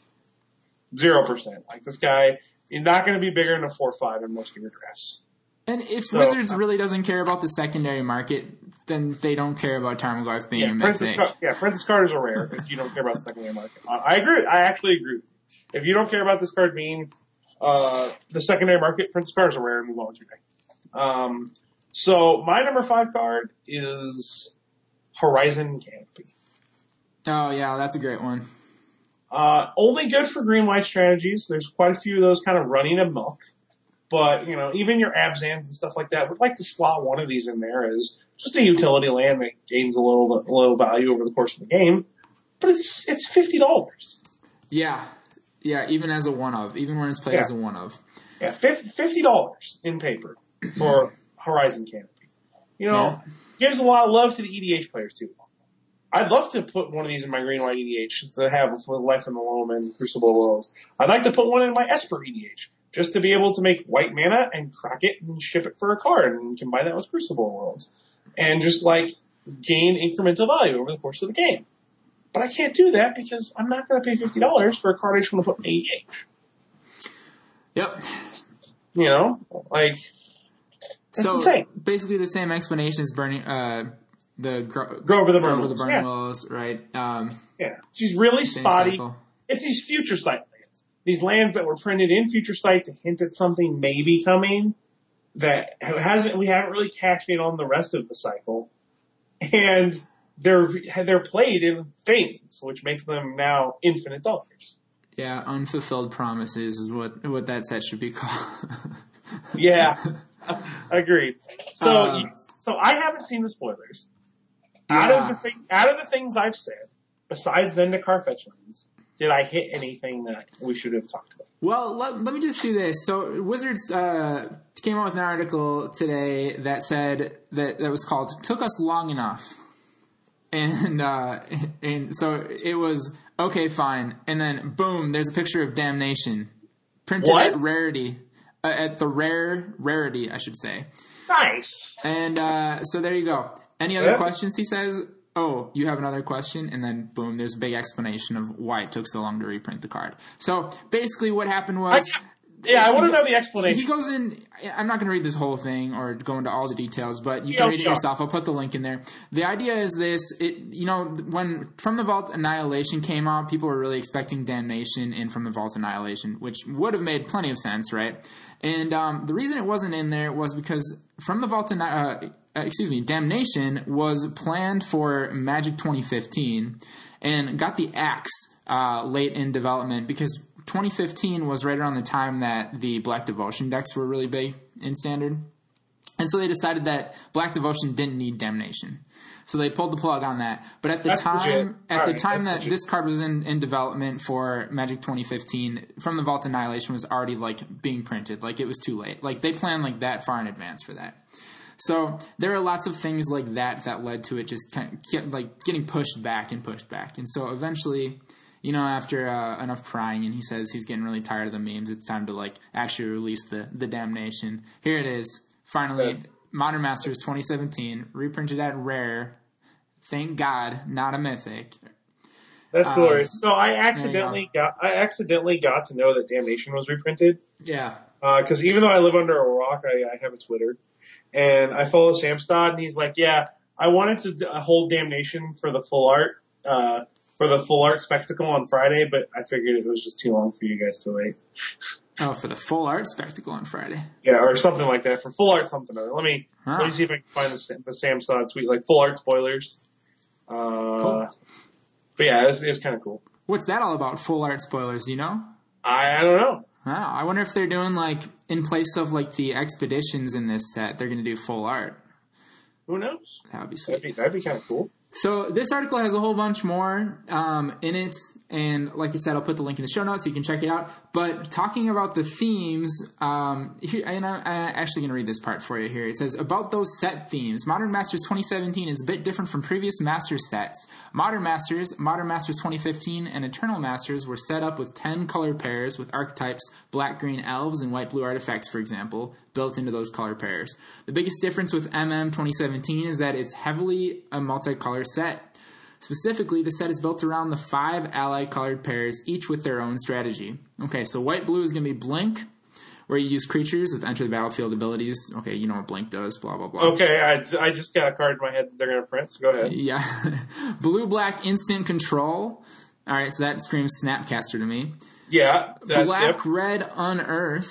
0%. Like this guy, he's not going to be bigger than a 4/5 in most of your drafts. And if Wizards really doesn't care about the secondary market, then they don't care about Tarmogoyf being a mythic. Princess cards are rare if you don't care about the secondary market. I agree. I actually agree. If you don't care about this card being the secondary market, Princess cards are rare and move on with your day. So my number 5 card is Horizon Canopy. Oh yeah, that's a great one. Only good for green-white strategies. There's quite a few of those kind of running amok. But, even your Abzans and stuff like that would like to slot one of these in there as just a utility land that gains a little value over the course of the game. But it's $50. Yeah, even as a one-of. Even when it's played as a one-of. Yeah, $50 in paper for Horizon Canopy. Gives a lot of love to the EDH players, too. I'd love to put one of these in my green-white EDH just to have with Life in the Loam and Crucible Worlds. I'd like to put one in my Esper EDH. Just to be able to make white mana and crack it and ship it for a card and combine that with Crucible Worlds. And just like gain incremental value over the course of the game. But I can't do that because I'm not going to pay $50 for a card I just want to put in AEH. Yep. You know, like, that's insane. Basically the same explanation as burning, Grover the Burning Willows, right? Yeah. She's really spotty. Cycle. It's these Future Sight lands. These lands that were printed in Future Sight to hint at something maybe coming that we haven't really cashed in on the rest of the cycle. And they're played in things, which makes them now infinite dollars. Yeah, unfulfilled promises is what that set should be called. Yeah, agreed. So I haven't seen the spoilers. Yeah. Out of the things I've said, besides Zendikar fetch lands, did I hit anything that we should have talked about? Well, let me just do this. So Wizards came out with an article today that said that was called "Took Us Long Enough," and so it was okay, fine, and then boom, there's a picture of Damnation printed at Rarity, at the Rarity, I should say. Nice. And so there you go. Any other questions? He says. Oh, you have another question? And then, boom, there's a big explanation of why it took so long to reprint the card. So, basically what happened was... I want to know the explanation. He goes in... I'm not going to read this whole thing or go into all the details, but you can read it yourself. I'll put the link in there. The idea is this. When From the Vault Annihilation came out, people were really expecting Damnation in From the Vault Annihilation, which would have made plenty of sense, right? And the reason it wasn't in there was because From the Vault Damnation was planned for Magic 2015 and got the axe late in development because 2015 was right around the time that the Black Devotion decks were really big in Standard. And so they decided that Black Devotion didn't need Damnation. So they pulled the plug on that. But at the time that this card was in development for Magic 2015, From the Vault Annihilation was already being printed. It was too late. They planned that far in advance for that. So there are lots of things like that led to it just kind of getting pushed back. And so eventually, after enough crying, and he says he's getting really tired of the memes, it's time to actually release the Damnation. Here it is. Finally, Modern Masters 2017, reprinted at Rare. Thank God, not a Mythic. That's glorious. So I accidentally got to know that Damnation was reprinted. Yeah. Because even though I live under a rock, I have a Twitter. And I follow Samstod, and he's like, yeah, I wanted to hold Damnation for the full art spectacle on Friday, but I figured it was just too long for you guys to wait. Oh, for the full art spectacle on Friday. Yeah, or something like that. For full art something or other. Let me see if I can find the Samstod tweet, full art spoilers. Cool. But yeah, it was kind of cool. What's that all about, full art spoilers, you know? I don't know. Oh, I wonder if they're doing in place of the expeditions in this set, they're going to do full art. Who knows? That would be sweet. That'd be kind of cool. So this article has a whole bunch more in it, and like I said, I'll put the link in the show notes so you can check it out. But talking about the themes, here, and I'm actually going to read this part for you here. It says, about those set themes, Modern Masters 2017 is a bit different from previous Masters sets. Modern Masters 2015, and Eternal Masters were set up with 10 color pairs with archetypes black-green elves and white-blue artifacts, for example, built into those color pairs. The biggest difference with MM 2017 is that it's heavily a multicolor set. Specifically, the set is built around the 5 allied colored pairs, each with their own strategy. Okay, so white-blue is going to be Blink, where you use creatures with enter the battlefield abilities. Okay, you know what Blink does, blah, blah, blah. Okay, I just got a card in my head that they're going to print, so go ahead. Yeah. Blue-black instant control. All right, so that screams Snapcaster to me. Yeah. Black-red unearth.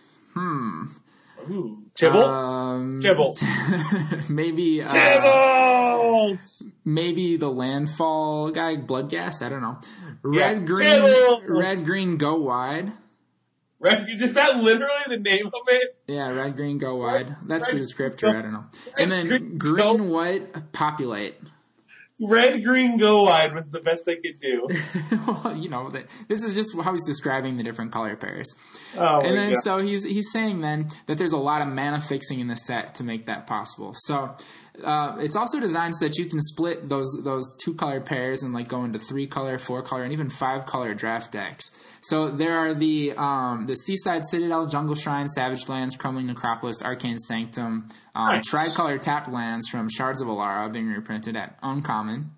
Ooh, Tibble? Maybe, Tibble! Maybe the landfall guy, Bloodghast, I don't know. Red, green, go wide. Is that literally the name of it? Yeah, red, green, go wide. That's the descriptor, I don't know. And then green, white, populate. Red, green, go wide was the best they could do. Well, this is just how he's describing the different color pairs. Oh, and then, so he's saying then that there's a lot of mana fixing in the set to make that possible. So it's also designed so that you can split those 2 color pairs and go into 3 color, 4 color, and even 5 color draft decks. So there are the Seaside Citadel, Jungle Shrine, Savage Lands, Crumbling Necropolis, Arcane Sanctum, nice. Tricolor tapped lands from Shards of Alara being reprinted at Uncommon.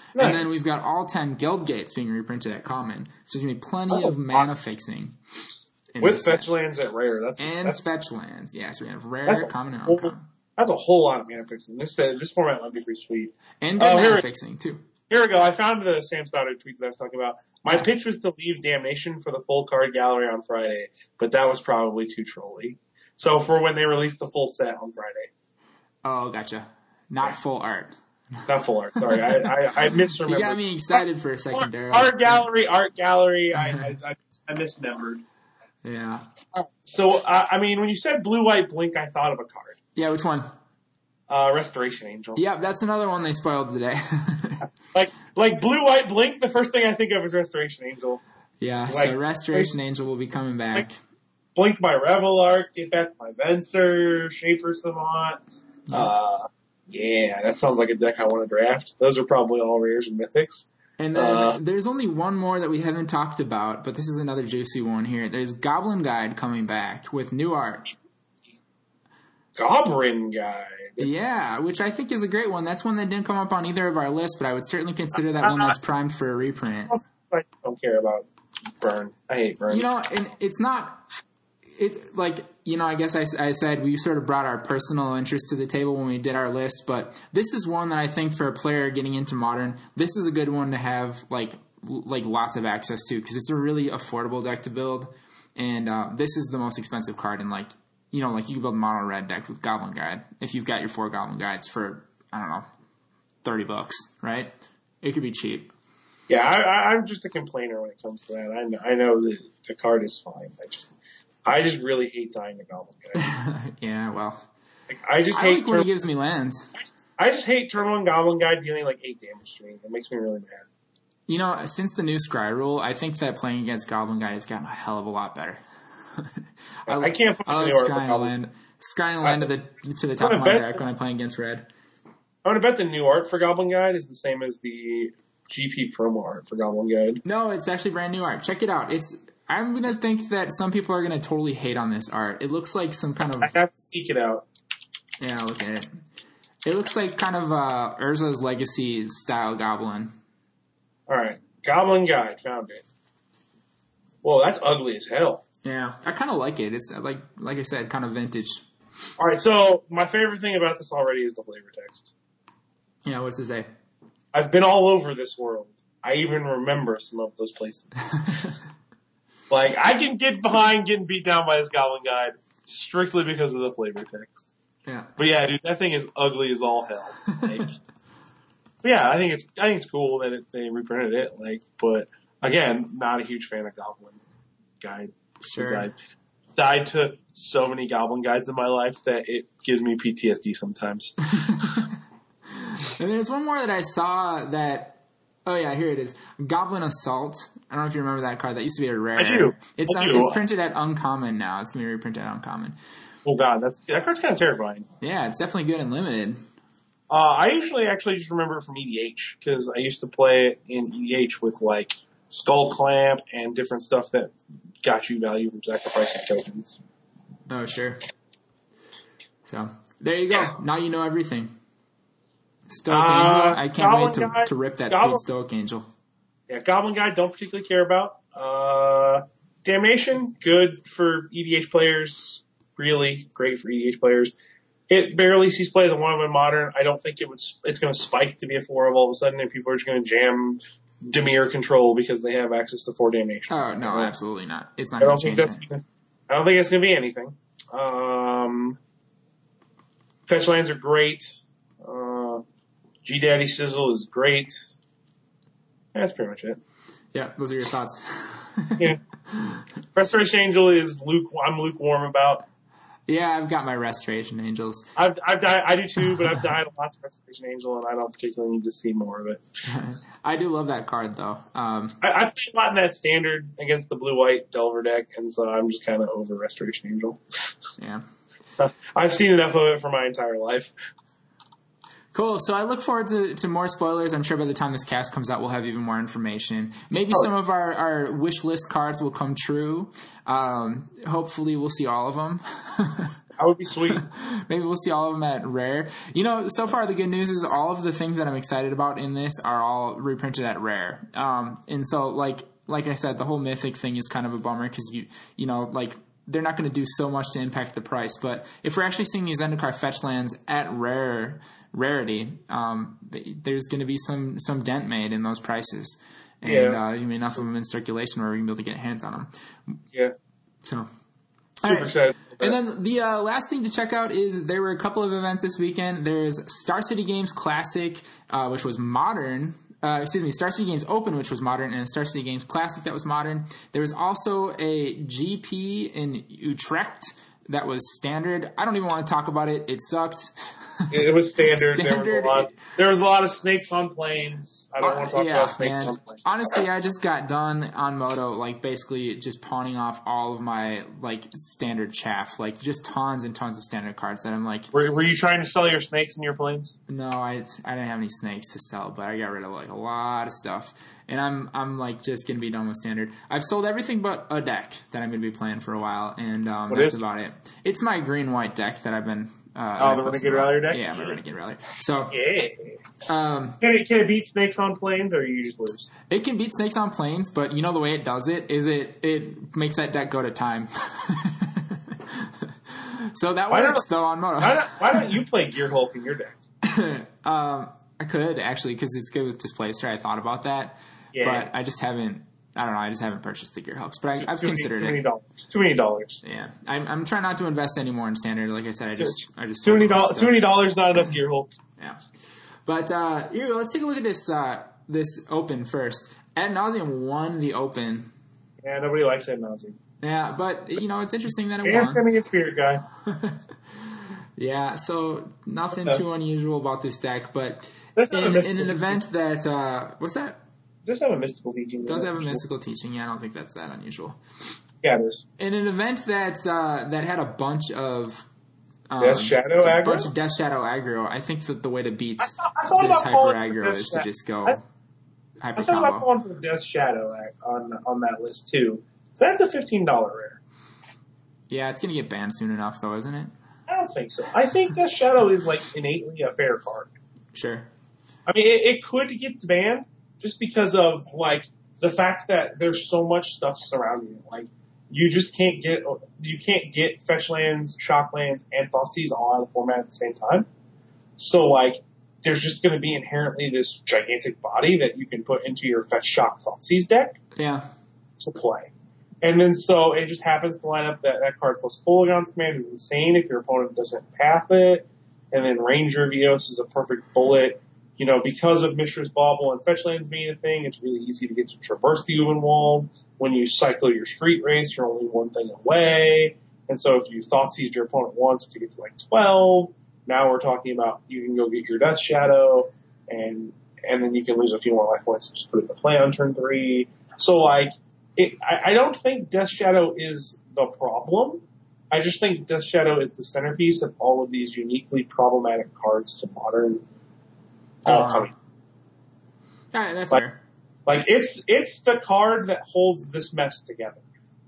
Nice. And then we've got all 10 Guild Gates being reprinted at common. So there's going to be plenty of mana fixing. With fetch lands at rare. That's fetch lands. Yeah, so we have rare, common, and uncommon. That's a whole lot of mana fixing. This format might be pretty sweet. And good mana fixing, too. Here we go. I found the Sam Stoddard tweet that I was talking about. My pitch was to leave Damnation for the full card gallery on Friday, but that was probably too trolly. So for when they release the full set on Friday. Oh, gotcha. Not full art. Not full art. Sorry, I misremembered. You got me excited for a second there. Art gallery. I misremembered. Yeah. So, I mean, when you said blue-white blink, I thought of a card. Yeah, which one? Restoration Angel. Yeah, that's another one they spoiled today. like blue-white blink, the first thing I think of is Restoration Angel. Yeah, so Restoration Angel will be coming back. Blink my Revelark, get back my Venser, Shaper Savant. Yeah, that sounds like a deck I want to draft. Those are probably all rares and mythics. And then there's only one more that we haven't talked about, but this is another juicy one here. There's Goblin Guide coming back with new art. Goblin Guide? Yeah, which I think is a great one. That's one that didn't come up on either of our lists, but I would certainly consider that one that's primed for a reprint. I don't care about Burn. I hate Burn. You know, and it's not... It's like, you know, I guess I said we sort of brought our personal interest to the table when we did our list, but this is one that I think for a player getting into Modern, this is a good one to have like lots of access to because it's a really affordable deck to build, and this is the most expensive card in like, you know, like you can build a mono red deck with Goblin Guide if you've got your 4 Goblin Guides for, I don't know, $30, right? It could be cheap. Yeah, I'm just a complainer when it comes to that. I know that the card is fine. I just really hate dying to Goblin Guide. Yeah, well. I hate when he gives me lands. I just hate turn 1 Goblin Guide dealing like 8 damage to me. It makes me really mad. You know, since the new Scry rule, I think that playing against Goblin Guide has gotten a hell of a lot better. I can't find the art for Goblin. Scrying land to the top of my deck when I'm playing against red. I'm going to bet the new art for Goblin Guide is the same as the GP promo art for Goblin Guide. No, it's actually brand new art. Check it out. I'm going to think that some people are going to totally hate on this art. It looks like some kind of... I have to seek it out. Yeah, look at it. It looks like kind of Urza's Legacy style Goblin. Alright. Goblin Guide. Found it. Whoa, that's ugly as hell. Yeah. I kind of like it. It's, like I said, kind of vintage. Alright, so my favorite thing about this already is the flavor text. Yeah, what's it say? I've been all over this world. I even remember some of those places. Like, I can get behind getting beat down by this Goblin Guide strictly because of the flavor text. Yeah. But yeah, dude, that thing is ugly as all hell. Like, but yeah, I think it's cool that they reprinted it. Like, but again, not a huge fan of Goblin Guide. Sure. I died to so many Goblin Guides in my life that it gives me PTSD sometimes. And there's one more that I saw that. Oh yeah, here it is. Goblin Assault. I don't know if you remember that card. That used to be a rare. I do. It's printed at Uncommon now. It's going to be reprinted at Uncommon. Oh god, that card's kind of terrifying. Yeah, it's definitely good and limited. I usually actually just remember it from EDH because I used to play it in EDH with like Skull Clamp and different stuff that got you value from sacrificing tokens. Oh sure. So there you go. Now you know everything. Stoic Angel. I can't wait to rip that sweet Stoic Angel. Yeah, Goblin Guide, don't particularly care about. Damnation, good for EDH players. Really great for EDH players. It barely sees play as a 1-of in Modern. I don't think it's going to spike to be a 4-of all of a sudden, and people are just going to jam Dimir Control because they have access to 4 Damnation. Oh, no, absolutely not. It's not going to change it. I don't think it's going to be anything. Fetch lands are great. G-Daddy Sizzle is great. That's pretty much it. Yeah, those are your thoughts. Yeah. Restoration Angel I'm lukewarm about. Yeah, I've got my Restoration Angels. I do too, but I've died lots of Restoration Angel, and I don't particularly need to see more of it. I do love that card, though. I've played a lot in that standard against the blue-white Delver deck, and so I'm just kind of over Restoration Angel. Yeah. I've seen enough of it for my entire life. Cool. So I look forward to more spoilers. I'm sure by the time this cast comes out, we'll have even more information. Maybe some of our wish list cards will come true. Hopefully we'll see all of them. That would be sweet. Maybe we'll see all of them at Rare. So far the good news is all of the things that I'm excited about in this are all reprinted at Rare. And so like I said, the whole Mythic thing is kind of a bummer because they're not going to do so much to impact the price. But if we're actually seeing these Zendikar fetch lands at rarity, there's going to be some dent made in those prices. And enough of them in circulation where we're going to be able to get hands on them. Yeah. So super excited. And then the last thing to check out is there were a couple of events this weekend. There's Star City Games Classic, which was modern. Star City Games Open, which was modern, and Star City Games Classic that was modern. There was also a GP in Utrecht that was standard. I don't even want to talk about it. It sucked. It was standard. There was a lot of snakes on planes. I don't want to talk about snakes on planes. Honestly, I just got done on Moto, basically just pawning off all of my standard chaff, just tons and tons of standard cards that I'm like. Were you trying to sell your snakes in your planes? No, I didn't have any snakes to sell, but I got rid of a lot of stuff, and I'm just gonna be done with standard. I've sold everything but a deck that I'm gonna be playing for a while, and that's about it. It's my green-white deck that I've been. The Renegade Rallier deck? Yeah, my Renegade Rallier. So, yeah. Can it beat snakes on planes, or you just lose? It can beat snakes on planes, but the way it does it is it makes that deck go to time. So that works, though, on Moto. Why don't you play Gear Hulk in your deck? I could, actually, because it's good with Displacer. I thought about that. Yeah. But I just haven't. I don't know. I just haven't purchased the Gear Hulks, but I've considered it. Too many dollars. Yeah, I'm trying not to invest any more in standard. Like I said, I just too many dollars. Not enough Gear Hulk. Yeah, but here, let's take a look at this Open first. Ad Nauseam won the Open. Yeah, nobody likes Ad Nauseam. Yeah, but it's interesting that it won. And Semi Spirit guy. Yeah, so nothing too unusual about this deck, but in an event that what's that? Does have a mystical teaching. Does have a mystical teaching. Yeah, I don't think that's that unusual. Yeah, it is. In an event that had a bunch of Death Shadow aggro. Bunch of Death Shadow aggro. I think that the way to beat this hyper aggro is to just go hyper combo. I thought about calling for Death Shadow on that list too. So that's a $15 rare. Yeah, it's gonna get banned soon enough, though, isn't it? I don't think so. I think Death Shadow is innately a fair card. Sure. I mean, it could get banned. Just because of, the fact that there's so much stuff surrounding it. You just can't get fetch lands, shock lands, and Thoughtseize all out of the format at the same time. So, there's just going to be inherently this gigantic body that you can put into your fetch, shock, Thoughtseize deck. Yeah. To play. And then, so, it just happens to line up that card plus Polygon's Command is insane if your opponent doesn't path it. And then Ranger Vios is a perfect bullet. Because of Mishra's Bauble and fetch lands being a thing, it's really easy to get to traverse the Ubenwald. When you cycle your Street Race, you're only one thing away. And so if you Thoughtseize your opponent once to get to 12, now we're talking about you can go get your Death Shadow, and then you can lose a few more life points and just put it in the play on turn 3. So I don't think Death Shadow is the problem. I just think Death Shadow is the centerpiece of all of these uniquely problematic cards to Modern. All right, that's fair. It's the card that holds this mess together.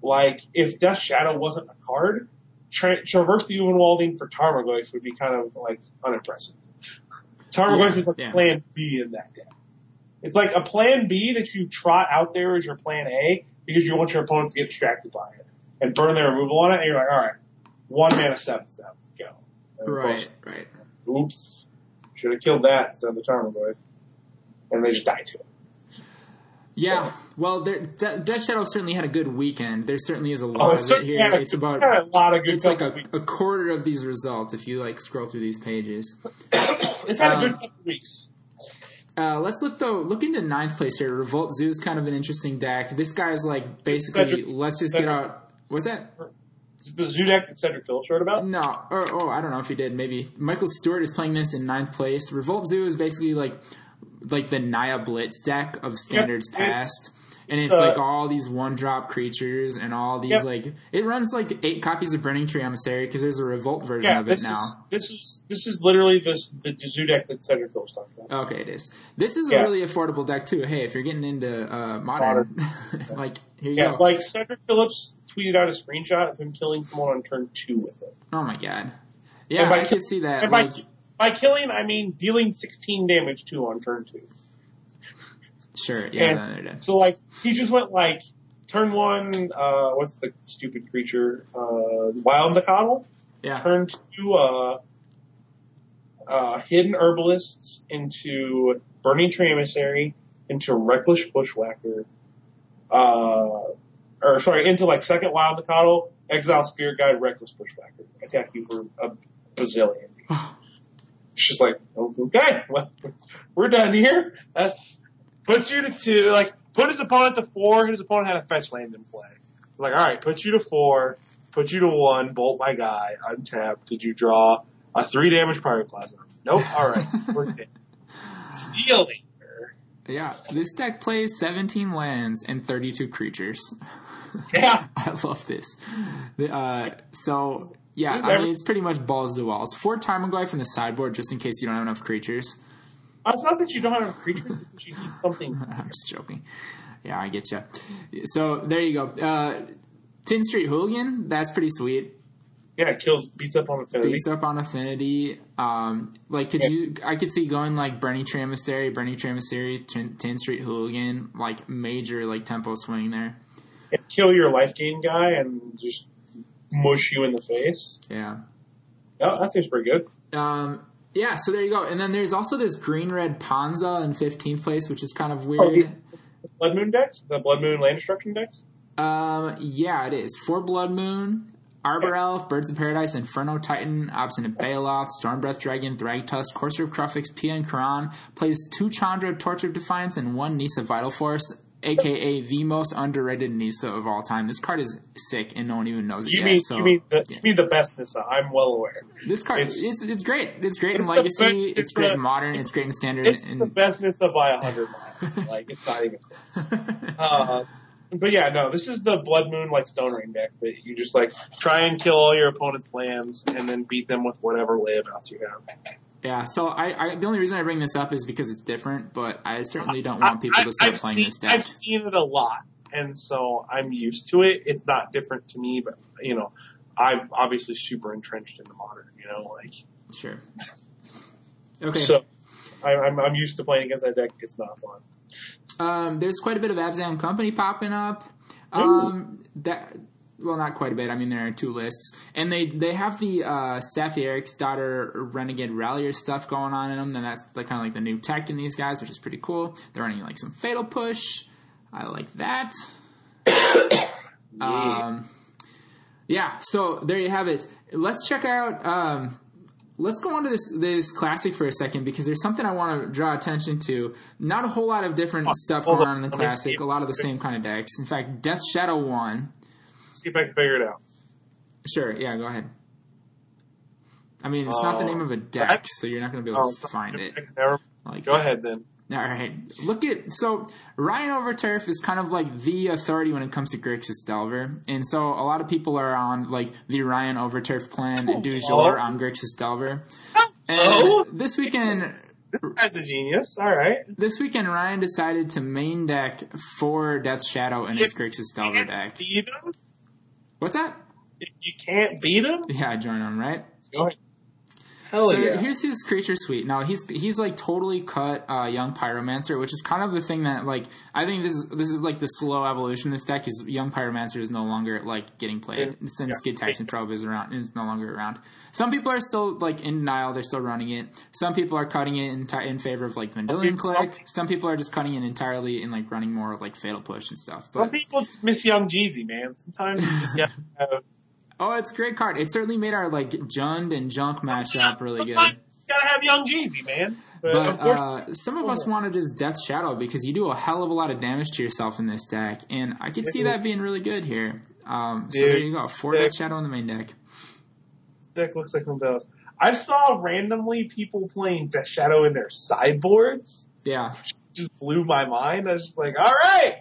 If Death Shadow wasn't a card, Traverse the Ubenwalding for Tarmogoyf would be kind of unimpressive. Tarmogoyf is plan B in that deck. It's like a plan B that you trot out there as your plan A because you want your opponents to get distracted by it and burn their removal on it, and you're like, all right, 1 mana 7/7, go. Right. Oops. Should have killed that instead of the Tarmogoyf. And they just died to it. Yeah, well, Death Shadow certainly had a good weekend. There certainly is a lot of it here. It's about a lot of good. It's like a quarter of these results if you scroll through these pages. It's had a good couple weeks. Let's look into 9th place here. Revolt Zoo is kind of an interesting deck. This guy's basically let's just get out. What's that? The Zoo deck that Cedric Phillips wrote about? No. I don't know if he did. Maybe. Michael Stewart is playing this in 9th place. Revolt Zoo is basically like the Naya Blitz deck of standards past. and it's like all these 1-drop creatures and all these like it runs like 8 copies of Burning Tree Emissary because there's a Revolt version of it now. This is literally the zoo deck that Cedric was talking about. Okay, it is. This is a really affordable deck too. Hey, if you're getting into modern. Like here you go. Like Cedric Phillips tweeted out a screenshot of him killing someone on turn 2 with it. Oh my god! Yeah, I could see that. And by killing, I mean dealing 16 damage to on turn 2. Sure, yeah. So like he just went like turn 1. What's the stupid creature? Wild Nacatl. Yeah. Turn 2. Hidden Herbalists into Burning Tree Emissary into Reckless Bushwhacker. Into like second Wild Nacatl, exile Spirit Guide, Reckless Bushwhacker. Attack you for a bazillion. It's just like, okay, well, we're done here. Puts you to 2, like, put his opponent to 4, his opponent had a fetch land in play. Like, alright, put you to 4, put you to 1, bolt my guy, untap. Did you draw a 3 damage Pyroclasm? Nope, alright, we're good. See you later. Yeah, this deck plays 17 lands and 32 creatures. Yeah. I love this. Yeah, I mean, it's pretty much balls to walls. 4 Tarmogoyf from the sideboard just in case you don't have enough creatures. It's not that you don't have enough creatures, it's that you need something. I'm just joking. Yeah, I get you. So, there you go. Tin Street Hooligan, that's pretty sweet. Yeah, it beats up on Affinity. I could see going like Burning Tree Emissary, Tin Street Hooligan, like major like tempo swing there. And kill your life gain guy and just mush you in the face. Yeah. Oh, that seems pretty good. Yeah, so there you go. And then there's also this green-red Ponza in 15th place, which is kind of weird. The Blood Moon deck? The Blood Moon Land Destruction deck? Yeah, it is. 4 Blood Moon, Arbor Elf, Birds of Paradise, Inferno Titan, Obstinate Baloth, Stormbreath Dragon, Thragtusk, Courser of Crufix, Pia and Karan, plays 2 Chandra, Torch of Defiance, and 1 Nisa Vital Force, a.k.a. the most underrated Nisa of all time. This card is sick, and no one even knows it yet. You mean the best Nisa. I'm well aware. This card, it's great. It's great in Legacy. It's great in Modern. It's great in Standard. It's the best Nisa by 100 miles. Like, it's not even close. But yeah, no, this is the Blood Moon, like, Stone Rain deck that you just, like, try and kill all your opponent's lands and then beat them with whatever layabouts you have. Yeah, so the only reason I bring this up is because it's different, but I certainly don't want people to start playing this deck. I've seen it a lot, and so I'm used to it. It's not different to me, but, I'm obviously super entrenched in the Modern, like. Sure. Okay. So, I'm used to playing against that deck. It's not fun. There's quite a bit of Abzan Company popping up. Well, not quite a bit. I mean, there are 2 lists. And they have the Safi Eric's Daughter Renegade Rallier stuff going on in them. And that's kind of like the new tech in these guys, which is pretty cool. They're running like some Fatal Push. I like that. Yeah, so there you have it. Let's check out... let's go on to this classic for a second because there's something I want to draw attention to. Not a whole lot of different stuff going on in the classic. A lot of the same kind of decks. In fact, Death Shadow 1... See if I can figure it out. Sure, yeah, go ahead. I mean, it's not the name of a deck, so you're not going to be able to find it. Go ahead, then. All right. So Ryan Overturf is kind of like the authority when it comes to Grixis Delver. And so a lot of people are on like the Ryan Overturf plan du jour on Grixis Delver. And this weekend... This guy's a genius. All right. This weekend, Ryan decided to main deck 4 Death Shadow in his Grixis Delver deck. Beat him? What's that? You can't beat him? Yeah, join him, right? Go ahead. Hell so yeah. Here's his creature suite. Now he's like totally cut Young Pyromancer, which is kind of the thing that like I think this is like the slow evolution of this deck is Young Pyromancer is no longer like getting played since Skid Tax and Probe is no longer around. Some people are still like in denial, they're still running it. Some people are cutting it in favor of like Vendilion Click. Some people are just cutting it entirely and like running more like Fatal Push and stuff. But some people just miss Young Jeezy, man. Sometimes you just gotta have... Oh, it's a great card. It certainly made our like Jund and Junk matchup really good. You gotta have Young Jeezy, man. But some of us wanted his Death Shadow because you do a hell of a lot of damage to yourself in this deck, and I could see that being really good here. So there you go, 4 Death Shadow in the main deck. This deck looks like one of those. I saw randomly people playing Death Shadow in their sideboards. Yeah. Which just blew my mind. I was just like, all right.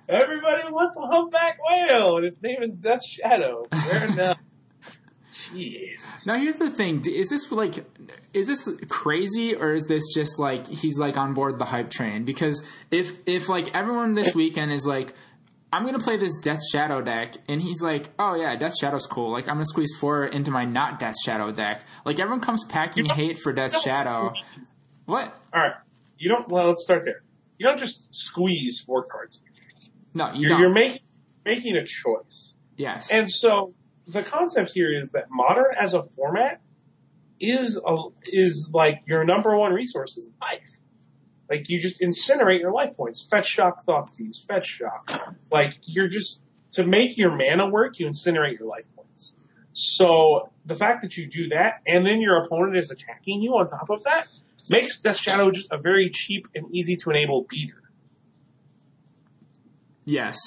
Everybody wants a humpback whale, and its name is Death Shadow. Fair enough. Jeez. Now here's the thing: is this crazy, or is this just like he's like on board the hype train? Because if like everyone this weekend is like, I'm gonna play this Death Shadow deck, and he's like, oh yeah, Death Shadow's cool. Like I'm gonna squeeze 4 into my not Death Shadow deck. Like everyone comes packing hate for Death Shadow. What? All right, you don't. Well, let's start there. You don't just squeeze 4 cards. No, you're making a choice. Yes. And so the concept here is that Modern as a format is like your number one resource is life. Like you just incinerate your life points. Fetch Shock, Thoughtseize, Fetch Shock. Like you're just, to make your mana work, you incinerate your life points. So the fact that you do that and then your opponent is attacking you on top of that makes Death Shadow just a very cheap and easy to enable beater. Yes.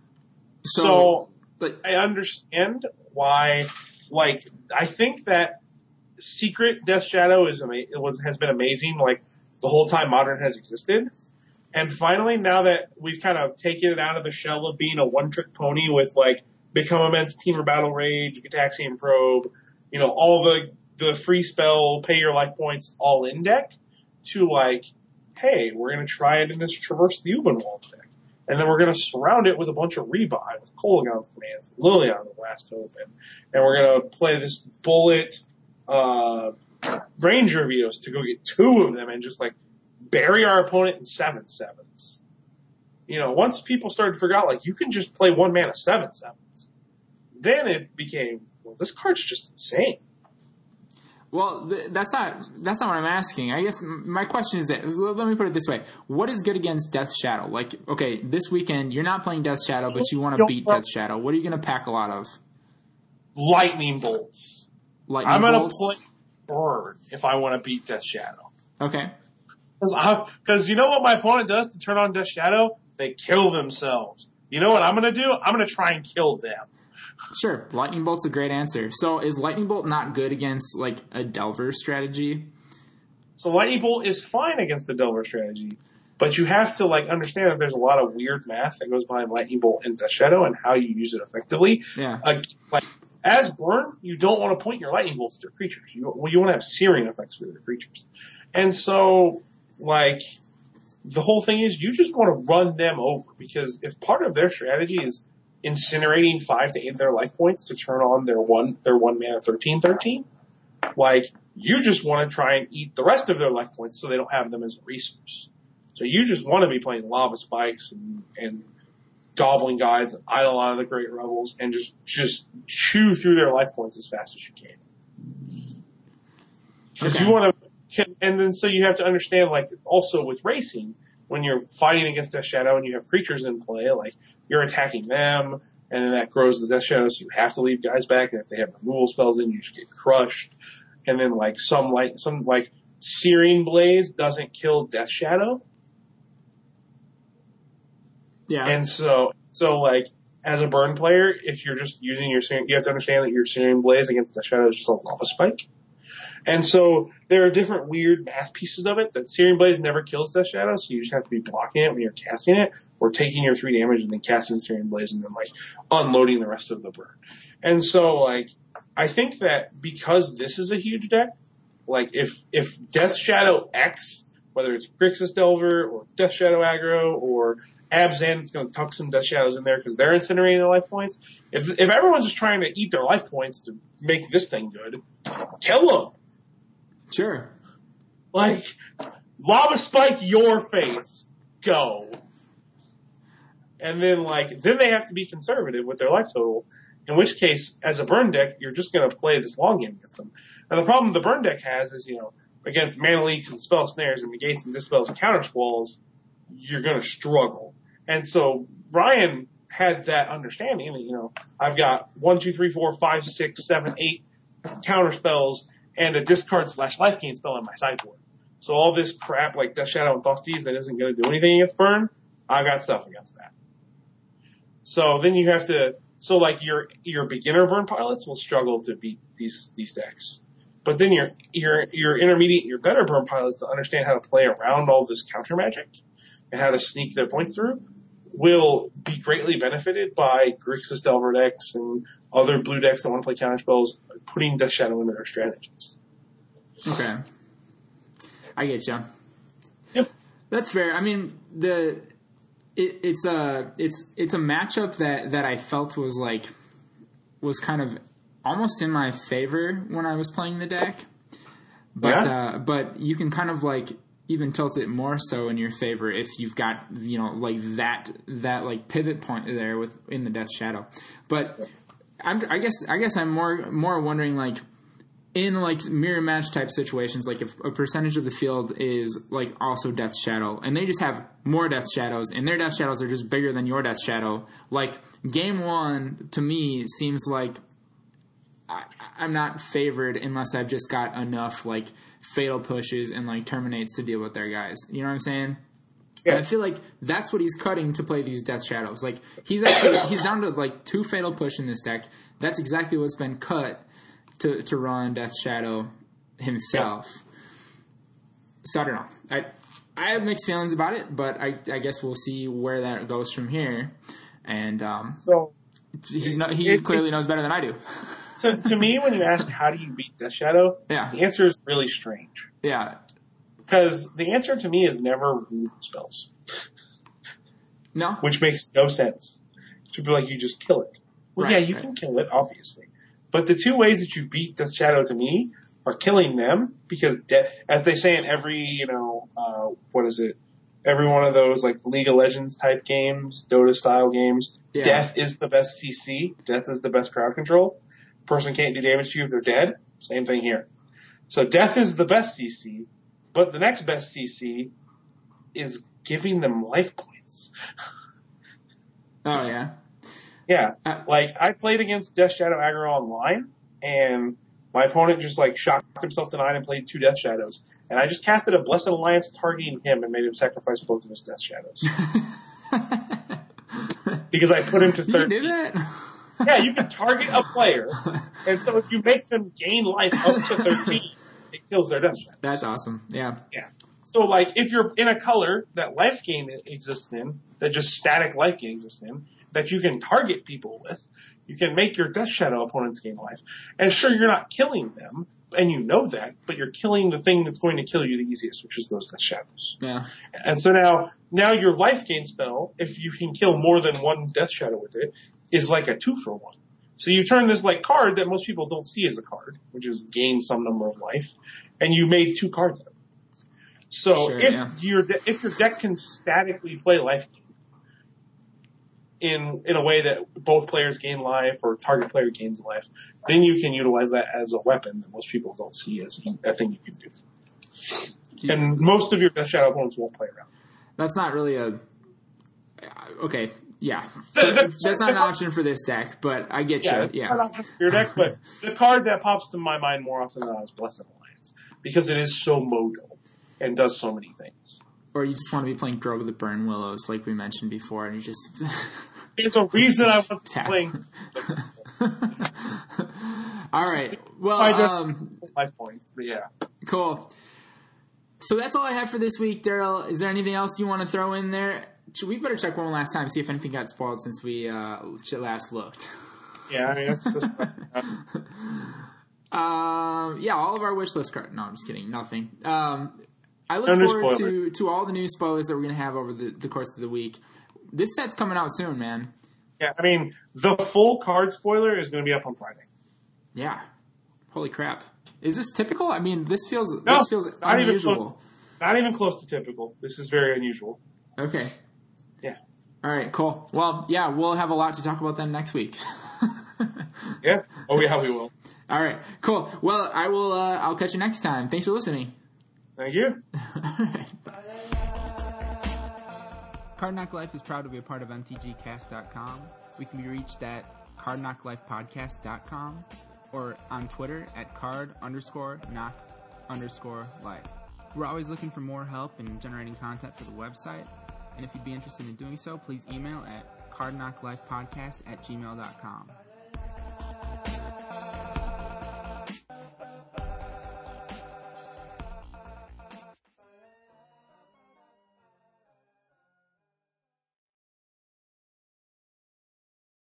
So I understand why, like, I think that Secret Death Shadow has been amazing, like, the whole time Modern has existed. And finally, now that we've kind of taken it out of the shell of being a one-trick pony with, like, Become Immense, Temur Battle Rage, Gitaxian Probe, you know, all the free spell, pay your life points, all in deck, to, like, hey, we're going to try it in this Traverse the Uvenwald deck. And then we're going to surround it with a bunch of rebuy with Kolaghan's Commands, Liliana the Last Open. And we're going to play this bullet Ranger Vetoes to go get 2 of them and just like bury our opponent in 7/7s. You know, once people started to figure out like you can just play 1 mana 7/7s, then it became, well, this card's just insane. Well, that's not what I'm asking. I guess my question is that, let me put it this way. What is good against Death Shadow? Like, okay, this weekend, you're not playing Death Shadow, but you want to beat Death Shadow. What are you going to pack a lot of? Lightning Bolts. I'm going to play Burn if I want to beat Death Shadow. Okay. Because you know what my opponent does to turn on Death Shadow? They kill themselves. You know what I'm going to do? I'm going to try and kill them. Sure, Lightning Bolt's a great answer. So is Lightning Bolt not good against, like, a Delver strategy? So Lightning Bolt is fine against the Delver strategy, but you have to, like, understand that there's a lot of weird math that goes behind Lightning Bolt and Death Shadow and how you use it effectively. Yeah. Like, as Burn, you don't want to point your Lightning Bolts at your creatures. You want to have searing effects for your creatures. And so, like, the whole thing is you just want to run them over, because if part of their strategy is incinerating 5 to 8 of their life points to turn on their one mana 13/13, like, you just want to try and eat the rest of their life points so they don't have them as a resource. So you just want to be playing Lava Spikes and Goblin Guides and Eidolon of the Great Rebels and just chew through their life points as fast as you can. Because you want to, and then so you have to understand, like, also with racing, when you're fighting against Death Shadow and you have creatures in play, like, you're attacking them, and then that grows the Death Shadow, so you have to leave guys back, and if they have removal spells in, you just get crushed. And then, like, some Searing Blaze doesn't kill Death Shadow. Yeah. And so, like, as a Burn player, if you're just using your Searing, you have to understand that your Searing Blaze against Death Shadow is just a Lava Spike. And so there are different weird math pieces of it that Searing Blaze never kills Death Shadow, so you just have to be blocking it when you're casting it, or taking your 3 damage and then casting Searing Blaze and then, like, unloading the rest of the burn. And so, like, I think that because this is a huge deck, like, if Death Shadow X, whether it's Grixis Delver or Death Shadow Aggro or Abzan is going to tuck some Death Shadows in there because they're incinerating their life points, if everyone's just trying to eat their life points to make this thing good, kill them. Sure. Like, Lava Spike your face. Go. And then, like, then they have to be conservative with their life total, in which case, as a Burn deck, you're just going to play this long game against them. And the problem the Burn deck has is, you know, against Mana Leaks and Spell Snares and Negates and Dispels and Counter Squalls, you're going to struggle. And so Ryan had that understanding that, you know, I've got 1, 2, 3, 4, 5, 6, 7, 8 counter spells and a discard/life gain spell on my sideboard. So all this crap like Death Shadow and Thoughtseize that isn't going to do anything against Burn, I've got stuff against that. So then you have to, so like your beginner Burn pilots will struggle to beat these decks. But then your intermediate, your better Burn pilots that understand how to play around all this counter magic and how to sneak their points through will be greatly benefited by Grixis Delver decks and other blue decks that want to play counterspells putting Death Shadow into their strategies. Okay. I get you. Yep. That's fair. I mean, it's a matchup that I felt was kind of almost in my favor when I was playing the deck. But you can kind of even tilt it more so in your favor if you've got that pivot point there in the Death Shadow. But I guess I'm more wondering in mirror match type situations, if a percentage of the field is also Death Shadow and they just have more Death Shadows and their Death Shadows are just bigger than your Death Shadow. Game 1 to me seems like I'm not favored unless I've just got enough fatal pushes and terminates to deal with their guys. You know what I'm saying? Yeah. And I feel like that's what he's cutting to play these Death Shadows. He's down to 2 fatal push in this deck. That's exactly what's been cut to run Death Shadow himself. Yeah. So I don't know. I have mixed feelings about it, but I guess we'll see where that goes from here. And he clearly knows better than I do. So to me, when you ask how do you beat Death Shadow, the answer is really strange. Yeah. Because the answer to me is never root spells. No. Which makes no sense. It should be you just kill it. Well, you can kill it, obviously. But the 2 ways that you beat Death Shadow to me are killing them, because as they say in every, every one of those League of Legends type games, Dota style games, Death is the best CC, Death is the best crowd control. Person can't do damage to you if they're dead. Same thing here. So Death is the best CC, but the next best CC is giving them life points. Oh, yeah? Yeah. I played against Death Shadow aggro online, and my opponent just shocked himself to 9 and played 2 Death Shadows. And I just casted a Blessed Alliance targeting him and made him sacrifice both of his Death Shadows. Because I put him to 13. You did that? Yeah, you can target a player, and so if you make them gain life up to 13, it kills their Death Shadow. That's awesome. Yeah. Yeah. So, if you're in a color that life gain exists in, that just static life gain exists in, that you can target people with, you can make your Death Shadow opponents gain life. And sure, you're not killing them, and you know that, but you're killing the thing that's going to kill you the easiest, which is those Death Shadows. Yeah. And so now your life gain spell, if you can kill more than 1 Death Shadow with it, is a 2-for-1. So you turn this card that most people don't see as a card, which is gain some number of life, and you made 2 cards out of it. So if your deck can statically play life gain in a way that both players gain life or target player gains life, then you can utilize that as a weapon that most people don't see as a thing you can do. Yeah. And most of your Death Shadow opponents won't play around. That's not really okay. Yeah, so that's not an option for this deck, but I get you. It's not an option for your deck, but the card that pops to my mind more often than not is Blessed Alliance, because it is so modal and does so many things. Or you just want to be playing Grove of the Burn Willows, like we mentioned before, and you just... It's a reason I want to play. All right. Well, life points, but yeah. Cool. So that's all I have for this week, Daryl. Is there anything else you want to throw in there? We better check one last time, see if anything got spoiled since we last looked. Yeah, I mean, that's just... yeah, all of our wish list cards. No, I'm just kidding. Nothing. I look forward to all the new spoilers that we're going to have over the course of the week. This set's coming out soon, man. Yeah, I mean, the full card spoiler is going to be up on Friday. Yeah. Holy crap. Is this typical? I mean, this feels unusual. Not even close to typical. This is very unusual. Okay. Yeah. All right, cool. Well, yeah, we'll have a lot to talk about then next week. Yeah. Oh, yeah, we will. All right, cool. Well, I'll catch you next time. Thanks for listening. Thank you. All right, bye. Card Knock Life is proud to be a part of MTGcast.com. We can be reached at cardknocklifepodcast.com or on Twitter at card_knock_life. We're always looking for more help in generating content for the website, and if you'd be interested in doing so, please email at cardknocklifepodcast@gmail.com.